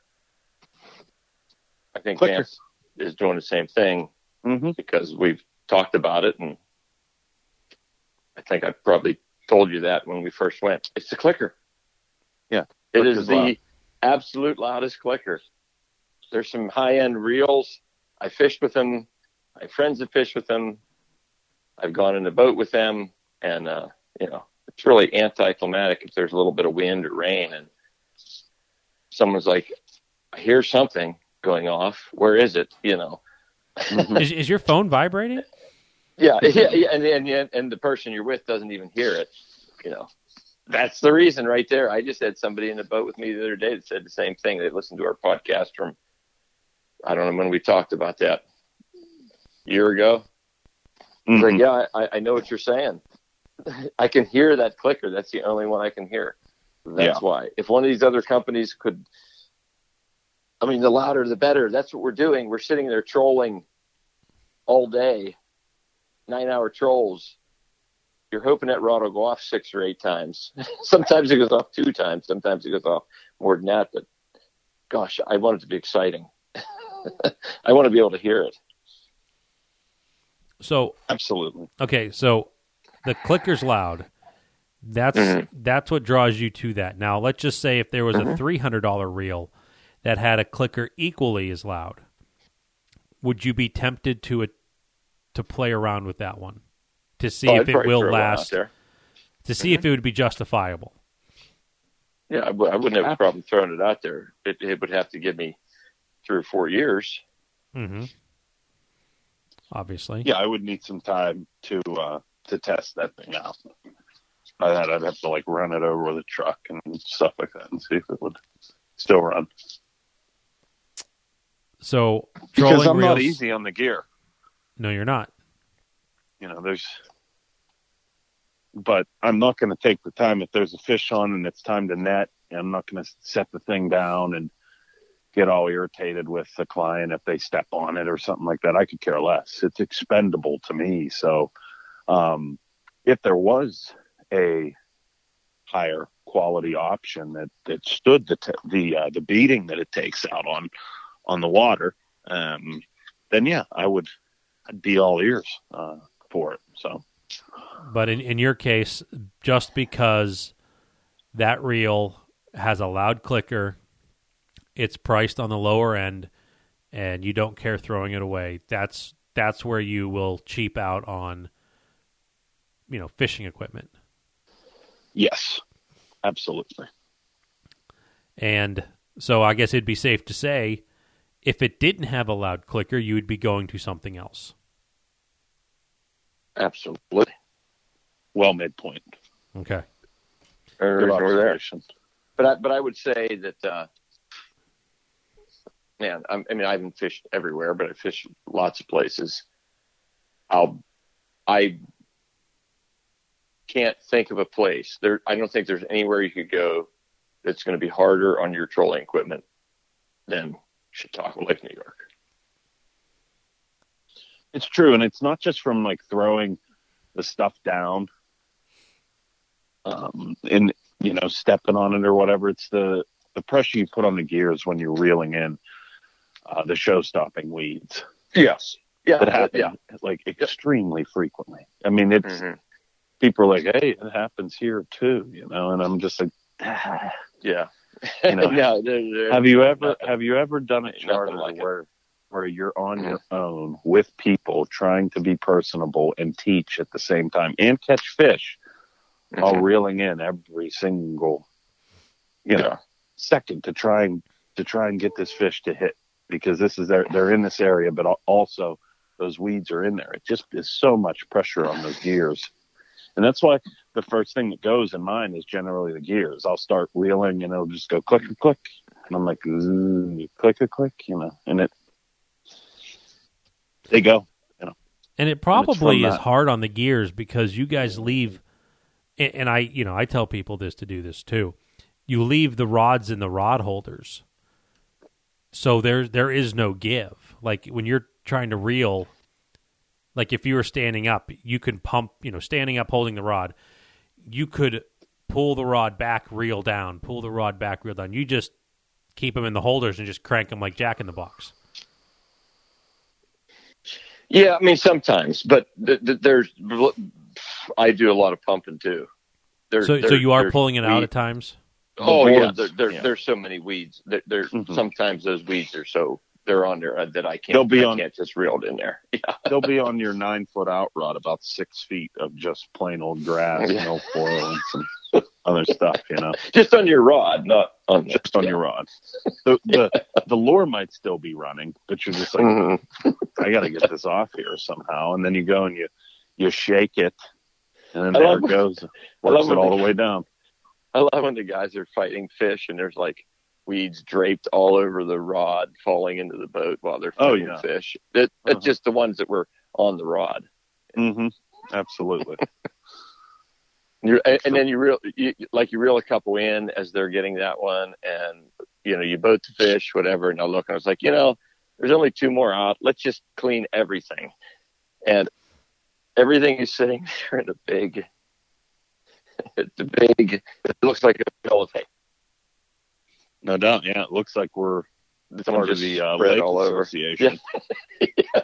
I think
Clicker.
Vance is doing the same thing because we've talked about it, and I think I probably told you that when we first went. It's the clicker.
Yeah,
it is the
loud.
absolute loudest clicker. There's some high-end reels. I fished with them. I have friends that fish with them. I've gone in the boat with them, and you know, it's really anticlimactic if there's a little bit of wind or rain, and someone's like, "I hear something going off. Where is it?" You know.
Is your phone vibrating?
Yeah, and the person you're with doesn't even hear it. You know, that's the reason right there. I just had somebody in the boat with me the other day that said the same thing. They listened to our podcast from, I don't know when we talked about that, a year ago. It's like, yeah, I know what you're saying. I can hear that clicker. That's the only one I can hear. That's why. If one of these other companies could, I mean, the louder the better. That's what we're doing. We're sitting there trolling all day, 9-hour trolls. You're hoping that rod will go off 6 or 8 times. Sometimes it goes off 2 times. Sometimes it goes off more than that. But gosh, I want it to be exciting. I want to be able to hear it.
So
Absolutely.
Okay, so the clicker's loud. That's what draws you to that. Now, let's just say if there was a $300 reel that had a clicker equally as loud, would you be tempted to play around with that one to see if it will last? To see if it would be justifiable.
Yeah, I wouldn't have a problem throwing it out there. It would have to give me 3 or 4 years.
Obviously.
Yeah, I would need some time to test that thing out. By that, I'd have to like run it over with a truck and stuff like that and see if it would still run.
So
because
trolling
I'm
reels,
not easy on the gear.
No, you're not.
You know, but I'm not going to take the time if there's a fish on and it's time to net. And I'm not going to set the thing down and get all irritated with the client if they step on it or something like that. I could care less. It's expendable to me. So, if there was a higher quality option that stood the beating that it takes out on the water, then yeah, I'd be all ears for it. So,
but in your case, just because that reel has a loud clicker, it's priced on the lower end, and you don't care throwing it away, that's where you will cheap out on, fishing equipment.
Yes, absolutely.
And so I guess it'd be safe to say, if it didn't have a loud clicker, you would be going to something else.
Absolutely.
Well made point.
Okay.
Good observation.
But I would say that, man, I haven't fished everywhere, but I fished lots of places. I can't think of a place there. I don't think there's anywhere you could go that's going to be harder on your trolling equipment than Chautauqua Lake, New York.
It's true, and it's not just from like throwing the stuff down, and stepping on it or whatever. It's the pressure you put on the gears when you're reeling in the show-stopping weeds.
Yes, yeah,
that happen like extremely frequently. I mean, it's people are like, "Hey, it happens here too," and I'm just like,
yeah.
No, have you ever done a charter like where you're on your own with people trying to be personable and teach at the same time and catch fish while reeling in every single second to try and get this fish to hit, because they're in this area, but also those weeds are in there. It just is so much pressure on those gears. And that's why the first thing that goes in mine is generally the gears. I'll start reeling and it'll just go click, click. And I'm like, click, click, and they go,
And it probably is hard on the gears because you guys leave, and I tell people this to do this too. You leave the rods in the rod holders. So there is no give. like when you're trying to reel, like if you were standing up, you could pump, standing up holding the rod, you could pull the rod back, reel down, pull the rod back, reel down. You just keep them in the holders and just crank them like Jack in the Box.
Yeah, I mean, sometimes, but I do a lot of pumping too.
So you are pulling it out at times?
Oh, yeah. There's so many weeds. Sometimes those weeds are they're on there that I can't just reel it in there. Yeah.
They'll be on your 9-foot out rod, about 6 feet of just plain old grass, no foil and some other stuff,
Just on your rod, not on
on your rod. The lure might still be running, but you're just like, I got to get this off here somehow. And then you go and you shake it, and then there it goes. Works it all the way down.
I love when the guys are fighting fish and there's like weeds draped all over the rod falling into the boat while they're fighting fish. It's just the ones that were on the rod.
Mm-hmm. Absolutely.
And then you reel a couple in as they're getting that one, and you boat the fish, whatever. And I look, and I was like, there's only 2 more out. Let's just clean everything, and everything is sitting there in a big. It looks like a bale of hay.
No doubt, yeah. It looks like we're part of the Lake
all
Association.
Yeah.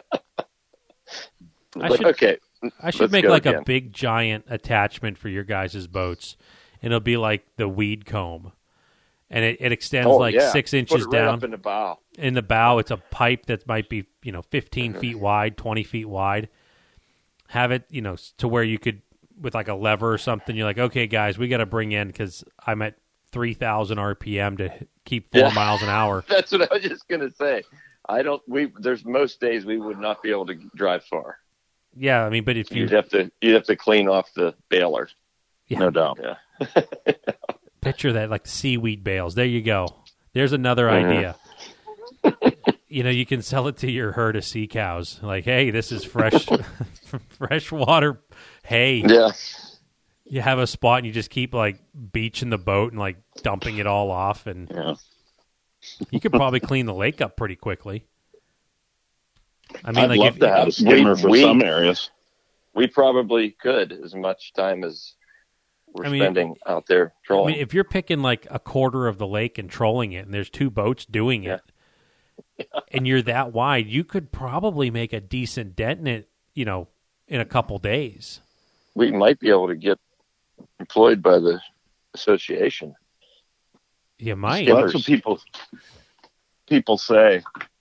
I should make like a big giant attachment for your guys' boats, and it'll be like the weed comb, and it extends 6 inches down.
Right up in the bow.
In the bow, it's a pipe that might be 15 feet wide, 20 feet wide. Have it to where you could, with like a lever or something, you're like, okay, guys, we got to bring in, because I'm at 3,000 RPM to keep 4 miles an hour.
That's what I was just gonna say. There's most days we would not be able to drive far.
Yeah, I mean, but if
you'd have to clean off the baler.
Yeah.
No doubt.
Yeah.
Picture that, like seaweed bales. There you go. There's another idea. You can sell it to your herd of sea cows. Like, hey, this is fresh water hay.
Yeah.
You have a spot and you just keep like beaching the boat and like dumping it all off, and you could probably clean the lake up pretty quickly. I mean,
I'd love to have a skimmer for some areas.
We probably could, as much time as we're spending out there trolling.
I mean, if you're picking like a quarter of the lake and trolling it, and there's 2 boats doing it, and you're that wide, you could probably make a decent dent in it, in a couple days.
We might be able to get employed by the association.
You might.
Well, that's what people say.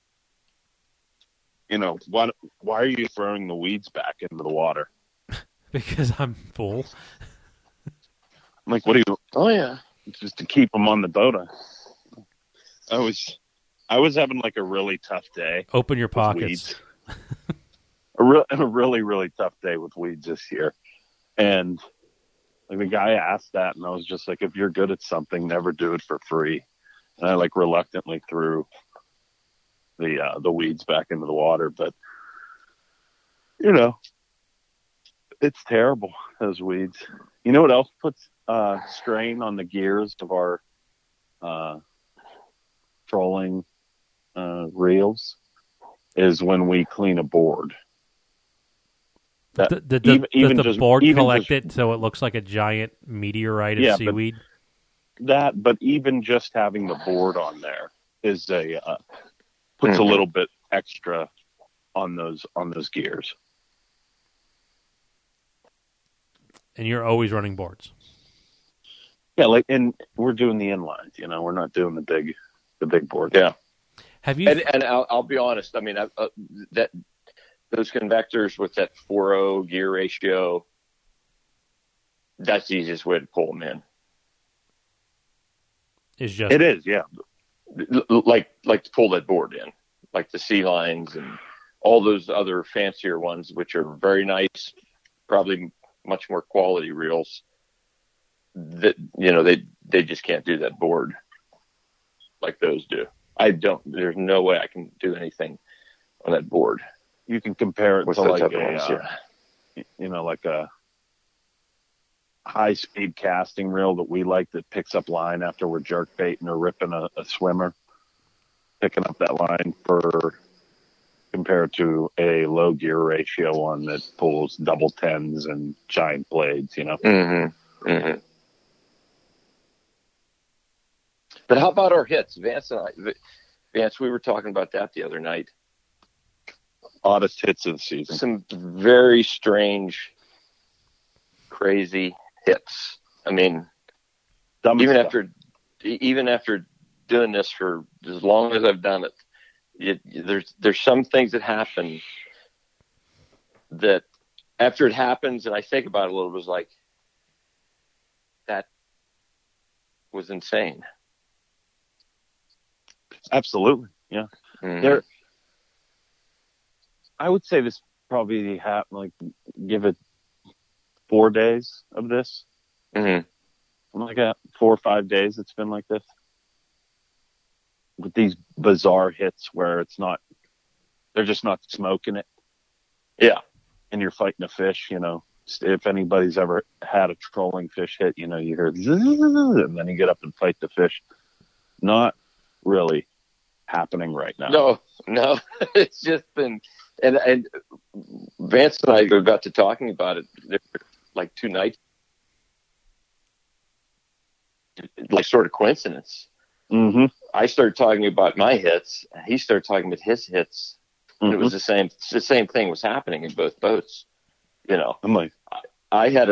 Why are you throwing the weeds back into the water?
Because I'm full.
I'm like, what do you?
Oh yeah,
just to keep them on the boat. I was having like a really tough day.
Open your pockets.
a really, really tough day with weeds this year, and like the guy asked that, and I was just like, if you're good at something, never do it for free. And I like reluctantly threw the weeds back into the water, but it's terrible, those weeds. You know what else puts strain on the gears of our trolling reels is when we clean a board.
Does the board collect it so it looks like a giant meteorite of seaweed?
But even just having the board on there is puts a little bit extra on those gears.
And you're always running boards.
Yeah, and we're doing the inlines. We're not doing the big board.
Yeah.
Have you?
And I'll be honest. I mean, that those convectors with that 4:0 gear ratio, that's the easiest way to pull them in.
It is, yeah.
Like to pull that board in, like the Sea Lines and all those other fancier ones, which are very nice, probably much more quality reels. That they just can't do that board like those do. There's no way I can do anything on that board.
You can compare it
with
to like
like
a high-speed casting reel that we like that picks up line after we're jerk baiting or ripping a swimmer. Picking up that line for compared to a low gear ratio one that pulls double tens and giant blades, you know.
Mm-hmm. Mm-hmm. But how about our hits, Vance and I? Vance, we were talking about that the other night.
Oddest hits of the season.
Some very strange, crazy hits. I mean, even after doing this for as long as I've done it, there's some things that happen that after it happens and I think about it a little, it was like, that was insane.
Absolutely, yeah.
Mm-hmm.
I would say this probably happened, like, give it 4 days of this.
Mm-hmm.
Like 4 or 5 days it's been like this. With these bizarre hits where they're just not smoking it.
Yeah.
And you're fighting a fish, you know. If anybody's ever had a trolling fish hit, you know, you hear zzz, and then you get up and fight the fish. Not really happening right now.
No. It's just been, and Vance and I got to talking about it like 2 nights, like sort of coincidence.
Mm-hmm.
I started talking about my hits. He started talking about his hits. And it was the same thing was happening in both boats. You know,
I'm like,
I had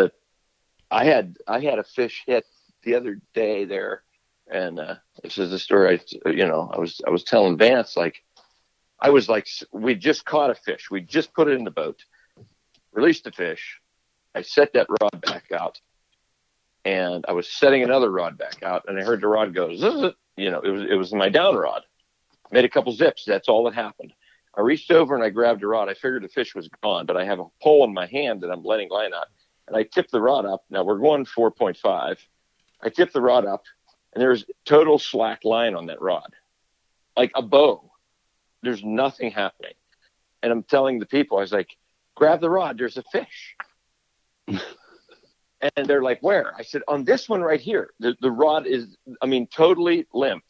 a fish hit the other day there, and this is the story. I was telling Vance, like, we just caught a fish. We just put it in the boat, released the fish. I set that rod back out, and I was setting another rod back out, and I heard the rod go zzz. You know, it was my down rod. Made a couple zips. That's all that happened. I reached over and I grabbed a rod. I figured the fish was gone, but I have a pole in my hand that I'm letting line out. And I tipped the rod up. Now we're going 4.5. I tipped the rod up, and there's total slack line on that rod. Like a bow. There's nothing happening. And I'm telling the people, I was like, grab the rod. There's a fish. And they're like, where? I said, on this one right here. The rod is, totally limp.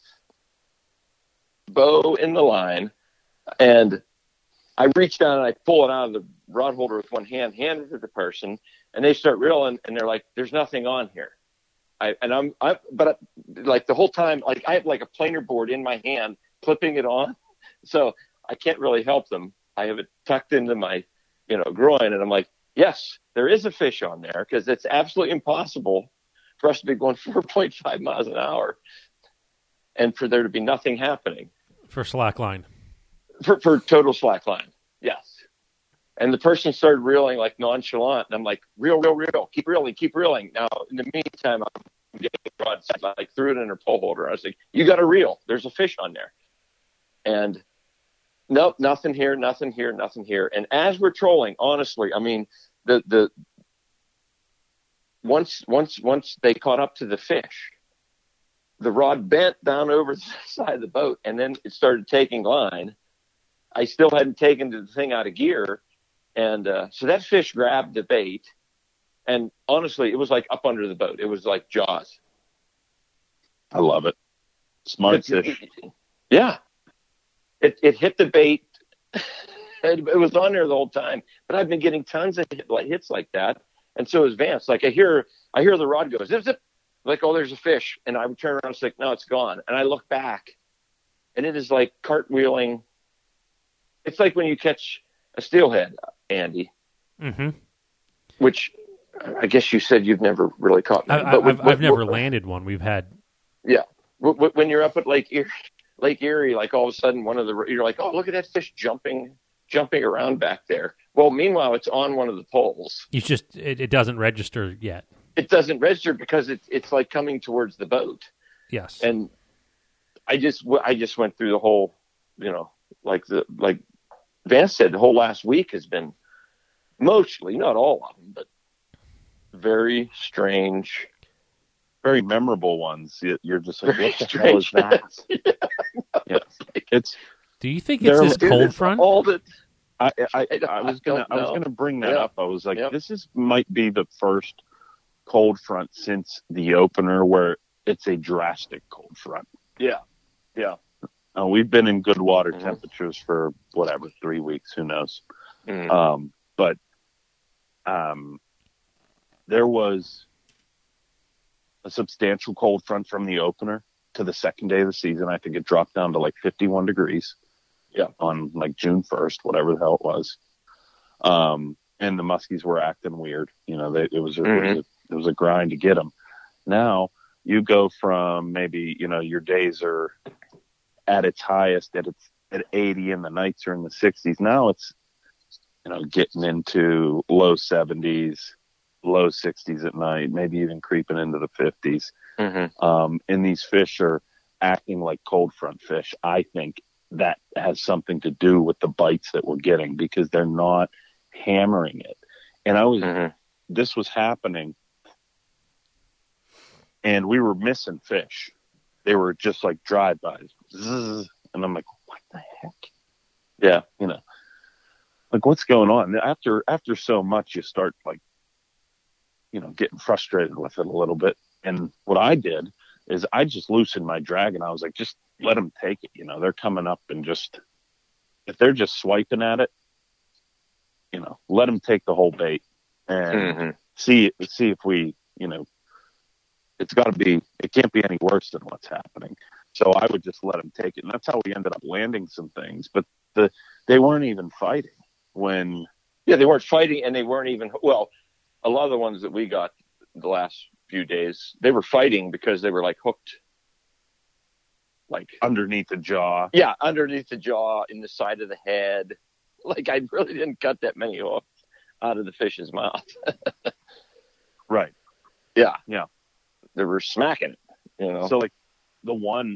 Bow in the line. And I reach down and I pull it out of the rod holder with one hand, hand it to the person, and they start reeling, and they're like, there's nothing on here. But the whole time, like, I have like a planer board in my hand, clipping it on. So I can't really help them. I have it tucked into my, groin, and I'm like, yes, there is a fish on there, because it's absolutely impossible for us to be going 4.5 miles an hour and for there to be nothing happening.
For slack line.
For total slack line, yes. And the person started reeling like nonchalant, and I'm like, reel, keep reeling. Now, in the meantime, I'm getting the rod set, like, threw it in her pole holder. I was like, you got to reel. There's a fish on there. And nope, nothing here. And as we're trolling, honestly, the once they caught up to the fish, the rod bent down over the side of the boat, and then it started taking line. I still hadn't taken the thing out of gear. And so that fish grabbed the bait. And honestly, it was like up under the boat. It was like Jaws.
I love it. Smart fish.
Yeah. It hit the bait. It was on there the whole time. But I've been getting tons of hits like that. And so is Vance. Like, I hear the rod go, zip, zip. Like, oh, there's a fish. And I would turn around and say, no, it's gone. And I look back, and it is like cartwheeling. It's like when you catch a steelhead, Andy.
Mm-hmm. Which
I guess you said you've never really caught one.
I've never landed one. We've had.
Yeah. When you're up at Lake Erie, like, all of a sudden you're like, oh, look at that fish jumping around back there. Well, meanwhile, it's on one of the poles.
It doesn't register yet. It
doesn't register because it's like coming towards the boat.
Yes.
And I just went through the whole, like Vance said, the whole last week has been mostly, not all of them, but very strange,
very memorable ones. You're just like,
very
what the hell is that? Yeah.
Do you think it's this cold front?
All that. I was gonna bring that up. I was like, this might be the first cold front since the opener where it's a drastic cold front.
Yeah.
We've been in good water temperatures for whatever, 3 weeks, who knows. But there was a substantial cold front from the opener to the second day of the season. I think it dropped down to like 51 degrees. Yeah, on like June 1st, whatever the hell it was. And the muskies were acting weird. You know, it was a grind to get them. Now you go from maybe, you know, your days are at its highest at 80 and the nights are in the 60s. Now it's, you know, getting into low 70s, low 60s at night, maybe even creeping into the 50s. And these fish are acting like cold front fish. I think that has something to do with the bites that we're getting because they're not hammering it. And this was happening and we were missing fish. They were just like drive-bys. And I'm like, what the heck? Yeah. You know, like what's going on? After so much, you start like, you know, getting frustrated with it a little bit. And what I did is I just loosened my drag and I was like, just let them take it. You know, they're coming up and just, if they're just swiping at it, you know, let them take the whole bait and see if we, you know, it can't be any worse than what's happening. So I would just let them take it. And that's how we ended up landing some things, but they weren't even fighting when.
Yeah, they weren't fighting and they weren't even, well, a lot of the ones that we got the last few days, they were fighting because they were like hooked. Like
underneath the jaw.
Yeah, underneath the jaw, in the side of the head. Like I really didn't cut that many hooks out of the fish's mouth.
Right.
Yeah.
Yeah.
They were smacking it, you know.
So like the one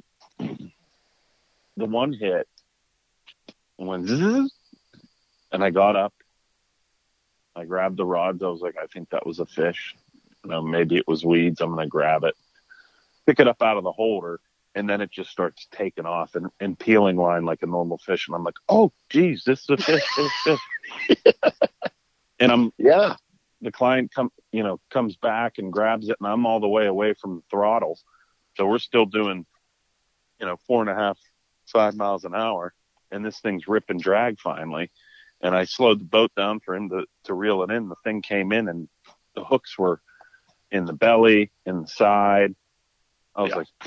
hit went zzz, and I got up. I grabbed the rods. I was like, I think that was a fish. You know, maybe it was weeds. I'm going to grab it, pick it up out of the holder. And then it just starts taking off and peeling line like a normal fish. And I'm like, oh, geez, this is a fish. And the client comes back and grabs it and I'm all the way away from the throttle. So we're still doing, 4.5, 5 miles an hour. And this thing's rip and drag finally. And I slowed the boat down for him to reel it in. The thing came in and the hooks were in the belly, in the side. I was like,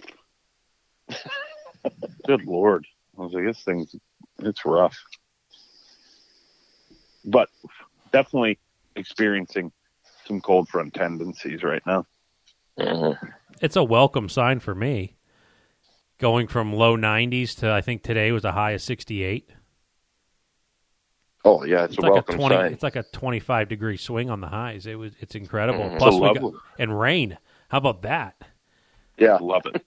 good Lord. I was like, it's rough. But definitely experiencing some cold front tendencies right now.
It's a welcome sign for me. Going from low 90s to, I think today was a high of 68.
Oh, yeah, it's a
like
welcome sign.
It's like a 25-degree swing on the highs. It's incredible.
Mm-hmm.
Plus, we got, and rain. How about that?
Yeah.
Love it.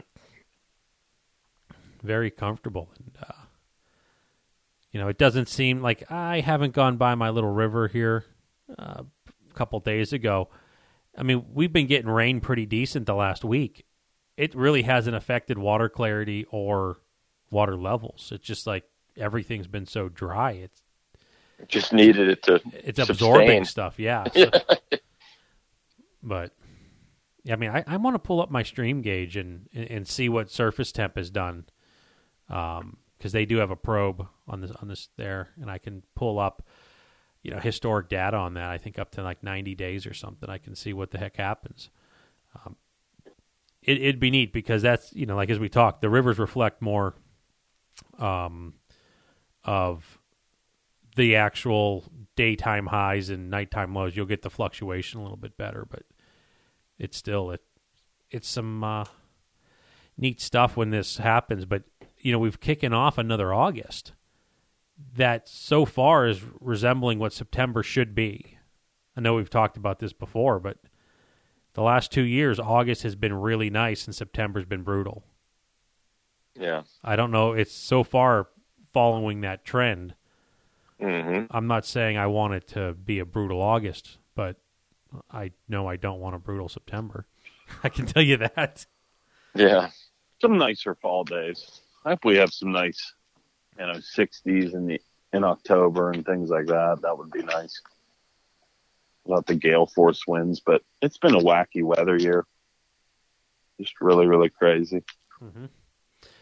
Very comfortable. And, it doesn't seem like I haven't gone by my little river here a couple days ago. I mean, we've been getting rain pretty decent the last week. It really hasn't affected water clarity or water levels. It's just like everything's been so dry. It
just needed it to
It's absorbing stuff, yeah. So, but, I mean, I want to pull up my stream gauge and see what surface temp has done. Because they do have a probe on this there, and I can pull up, historic data on that. I think up to like 90 days or something. I can see what the heck happens. It'd be neat because that's like as we talked, the rivers reflect more of the actual daytime highs and nighttime lows. You'll get the fluctuation a little bit better, but it's still it's some neat stuff when this happens. But we've kicking off another August that so far is resembling what September should be. I know we've talked about this before, but the last 2 years, August has been really nice and September's been brutal.
Yeah.
I don't know. It's so far following that trend.
Mm-hmm.
I'm not saying I want it to be a brutal August, but I know I don't want a brutal September. I can tell you that.
Yeah.
Some nicer fall days. I hope we have some nice, 60s in October and things like that. That would be nice. Without the gale force winds, but it's been a wacky weather year. Just really, really crazy.
Mm-hmm.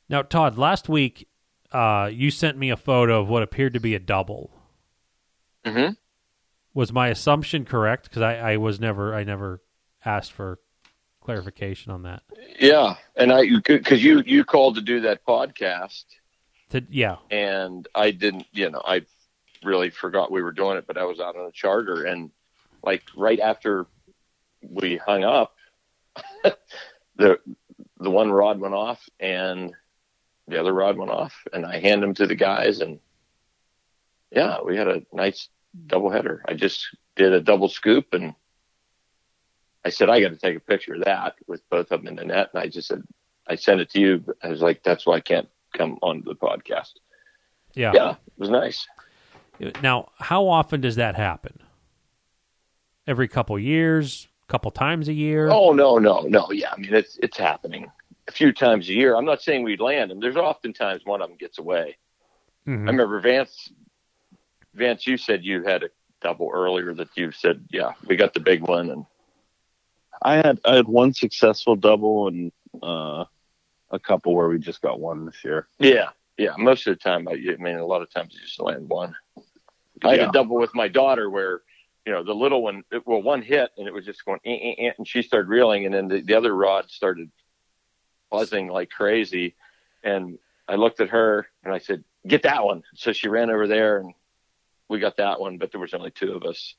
Now, Todd, last week you sent me a photo of what appeared to be a double.
Mm-hmm.
Was my assumption correct? Because I never asked for clarification on that.
Yeah, and because you called to do that podcast.
Yeah.
And I didn't, I really forgot we were doing it, but I was out on a charter, and like right after we hung up, the one rod went off and the other rod went off, and I hand them to the guys, and yeah, we had a nice double header. I just did a double scoop, and I said, I got to take a picture of that with both of them in the net. And I just said, I sent it to you. I was like, that's why I can't come on the podcast.
Yeah.
It was nice.
Now, how often does that happen? Every couple years, couple times a year?
Oh, no. Yeah. I mean, it's happening a few times a year. I'm not saying we'd land them. There's oftentimes one of them gets away.
Mm-hmm.
I remember Vance, you said you had a double earlier that you said, yeah, we got the big one. And
I had one successful double and a couple where we just got one this year.
Yeah. Most of the time, I mean, a lot of times you just land one. I had a double with my daughter where, the little one, one hit and it was just going, and she started reeling, and then the other rod started buzzing like crazy. And I looked at her and I said, get that one. So she ran over there and we got that one, but there was only two of us.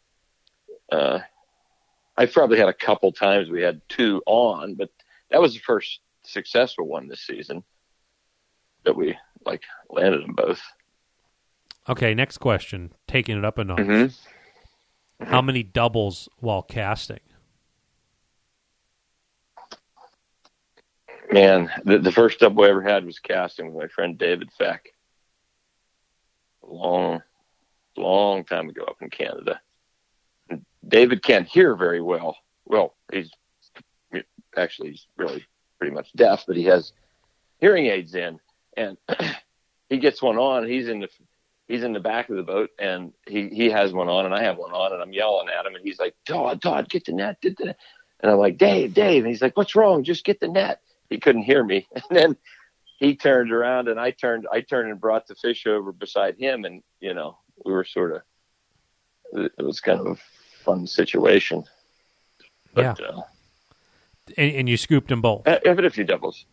I probably had a couple times we had two on, but that was the first successful one this season that we landed them both.
Okay, next question. Taking it up a notch.
Mm-hmm.
How many doubles while casting?
Man, the first double I ever had was casting with my friend David Feck. Long time ago up in Canada. And David can't hear very well. Well, he's really pretty much deaf, but he has hearing aids in, and he gets one on. He's in the back of the boat, and he has one on, and I have one on, and I'm yelling at him, and he's like, Todd, get the net, and I'm like, Dave, and he's like, what's wrong? Just get the net. He couldn't hear me, and then he turned around, and I turned and brought the fish over beside him, and we were it was kind of a fun situation. But,
yeah. And you scooped them both?
I've had a few doubles.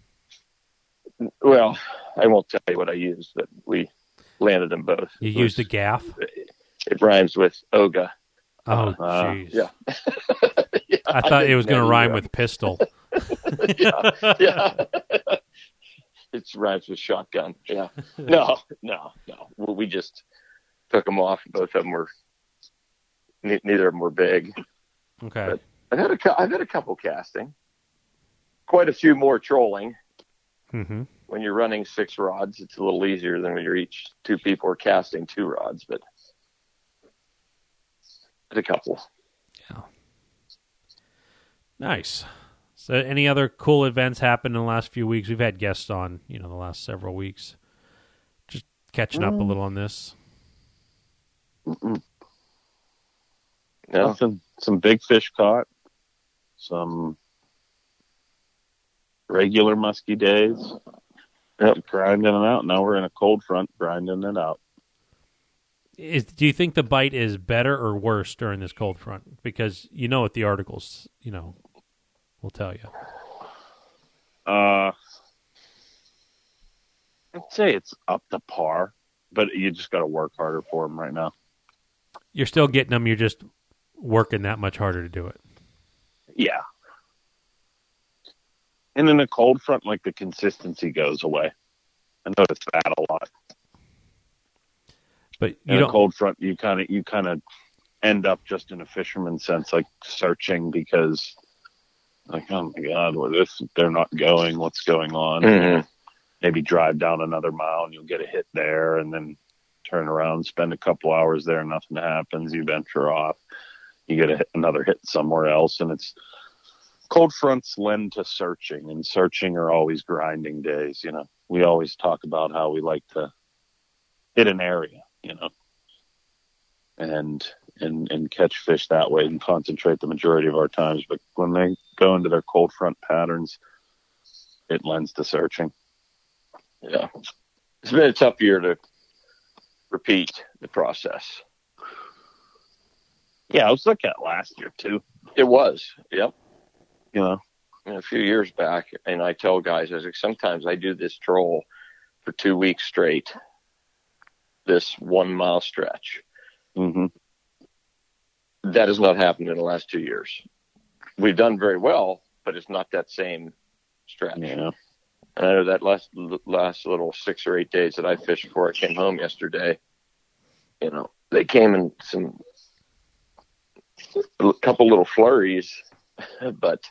Well, I won't tell you what I used, but we landed them both.
You used a gaff?
It rhymes with Oga.
Oh, jeez.
Yeah.
Yeah. I thought it was going to rhyme with pistol.
Yeah. It rhymes with shotgun. Yeah. No. We just took them off. Both of them were, neither of them were big.
Okay.
But I've had a couple casting. Quite a few more trolling.
Mm-hmm.
When you're running 6 rods, it's a little easier than when you're two people are casting 2 rods, but a couple.
Yeah. Nice. So any other cool events happened in the last few weeks? We've had guests on, the last several weeks. Just catching up a little on this.
No.
Some big fish caught. Some regular musky days. Yep. Grinding it out. Now we're in a cold front, grinding it out.
Do you think the bite is better or worse during this cold front? Because what the articles, will tell you.
I'd say it's up to par, but you just got to work harder for them right now.
You're still getting them. You're just working that much harder to do it.
Yeah. And in a cold front, the consistency goes away. I notice that a lot.
But
in a cold front, you kind of end up just in a fisherman's sense, searching because, oh my God, they're not going. What's going on?
Mm-hmm.
Maybe drive down another mile and you'll get a hit there, and then turn around, spend a couple hours there, nothing happens. You venture off, you get another hit somewhere else, and it's cold fronts lend to searching, and searching are always grinding days. We always talk about how we like to hit an area, and catch fish that way and concentrate the majority of our times. But when they go into their cold front patterns, it lends to searching.
Yeah. It's been a tough year to repeat the process.
Yeah, I was looking at last year too.
It was. Yep.
You know,
A few years back, and I tell guys, I was like, sometimes I do this troll for 2 weeks straight, this 1 mile stretch.
mm-hmm.
That has not happened in the last 2 years. We've done very well, but it's not that same stretch.
Yeah.
And I know that last little 6 or 8 days that I fished before I came home yesterday, they came in a couple little flurries, but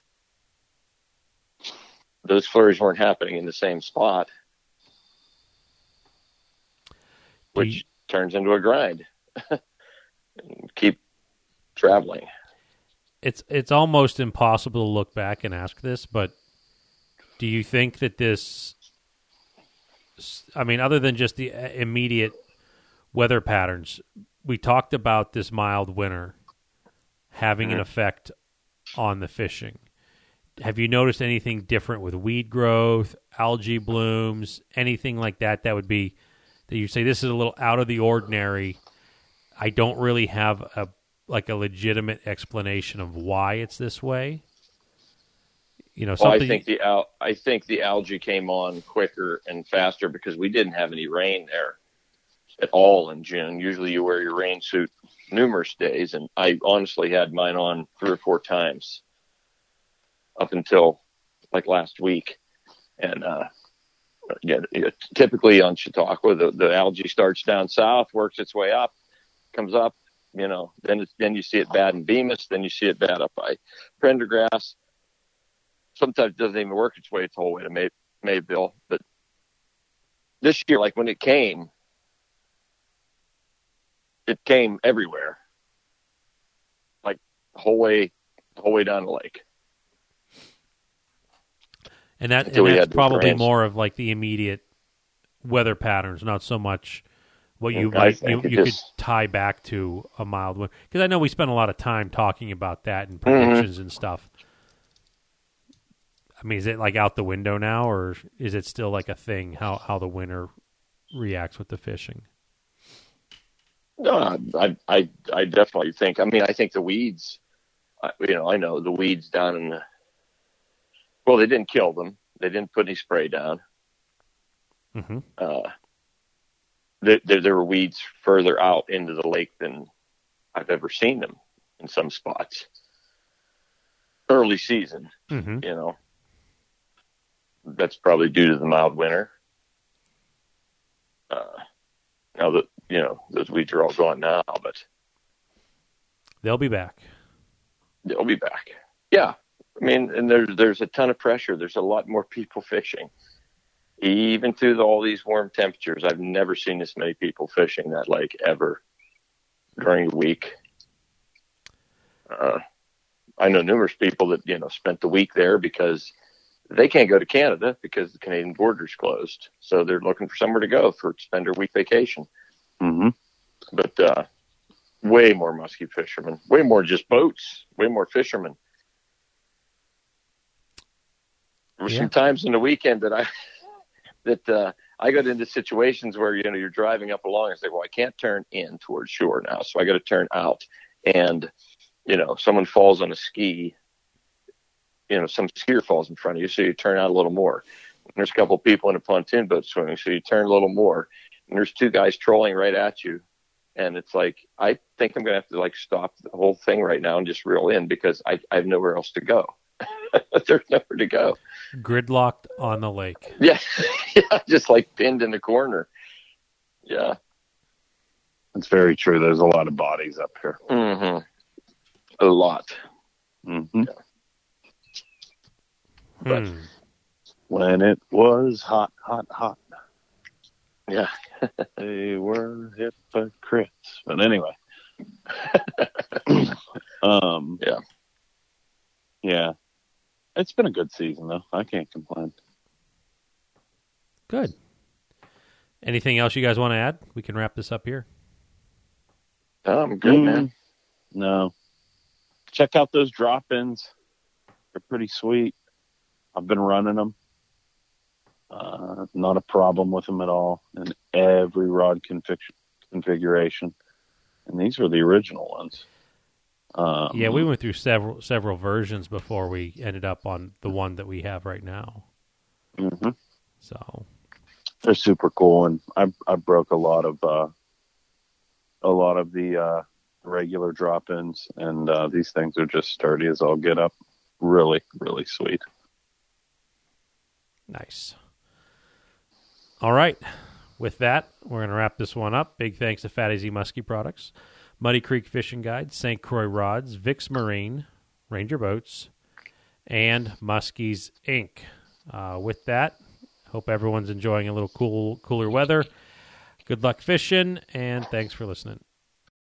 those flurries weren't happening in the same spot, which turns into a grind. Keep traveling.
It's almost impossible to look back and ask this, but do you think that this, I mean, other than just the immediate weather patterns, we talked about this mild winter having an effect on the fishing. Have you noticed anything different with weed growth, algae blooms, anything like that would be, that you say this is a little out of the ordinary? I don't really have a legitimate explanation of why it's this way. Something.
I think the algae came on quicker and faster because we didn't have any rain there at all in June. Usually you wear your rain suit numerous days, and I honestly had mine on 3 or 4 times up until like last week. And typically on Chautauqua, the algae starts down south, works its way up, comes up, then you see it bad in Bemis, then you see it bad up by Prendergrass. Sometimes it doesn't even work its way the whole way to Mayville. But this year, like when it came everywhere, like the whole way down the lake.
And that's probably more of like the immediate weather patterns, not so much what you could tie back to a mild winter. Because I know we spent a lot of time talking about that and predictions and stuff. I mean, is it like out the window now, or is it still like a thing, how the winter reacts with the fishing?
No, I definitely think, I think the weeds, I know the weeds down in well, they didn't kill them. They didn't put any spray down.
Mm-hmm.
There were weeds further out into the lake than I've ever seen them in some spots. Early season, that's probably due to the mild winter. Now that, those weeds are all gone now, but
they'll be back.
They'll be back. Yeah. And there's a ton of pressure. There's a lot more people fishing. Even through all these warm temperatures, I've never seen this many people fishing that lake ever during the week. I know numerous people that, spent the week there because they can't go to Canada because the Canadian border's closed. So they're looking for somewhere to go to spend their week vacation.
Mm-hmm.
But way more muskie fishermen, way more just boats, way more fishermen. There were some times in the weekend that I got into situations where, you're driving up along and say, well, I can't turn in towards shore now, so I got to turn out. And, someone falls on a ski, some skier falls in front of you, so you turn out a little more. And there's a couple of people in a pontoon boat swimming, so you turn a little more. And there's 2 guys trolling right at you. And it's like, I think I'm going to have to stop the whole thing right now and just reel in because I have nowhere else to go. There's nowhere to go.
Gridlocked on the lake.
Yeah, just pinned in the corner. Yeah.
That's very true. There's a lot of bodies up here.
Mm-hmm. A lot.
Mm-hmm.
Yeah. But
when it was hot.
Yeah.
They were hypocrites. But anyway.
Yeah.
Yeah. It's been a good season, though. I can't complain.
Good. Anything else you guys want to add? We can wrap this up here.
I'm good, man.
No. Check out those drop-ins. They're pretty sweet. I've been running them. Not a problem with them at all in every rod configuration. And these were the original ones.
Yeah, we went through several versions before we ended up on the one that we have right now.
Mm-hmm.
So
they're super cool, and I broke a lot of the regular drop-ins, and these things are just sturdy as all get up. Really, really sweet.
Nice. All right. With that, we're going to wrap this one up. Big thanks to Fat AZ Muskie Products, Muddy Creek Fishing Guide, St. Croix Rods, Vix Marine, Ranger Boats, and Muskies Inc. With that, hope everyone's enjoying a little cooler weather. Good luck fishing, and thanks for listening.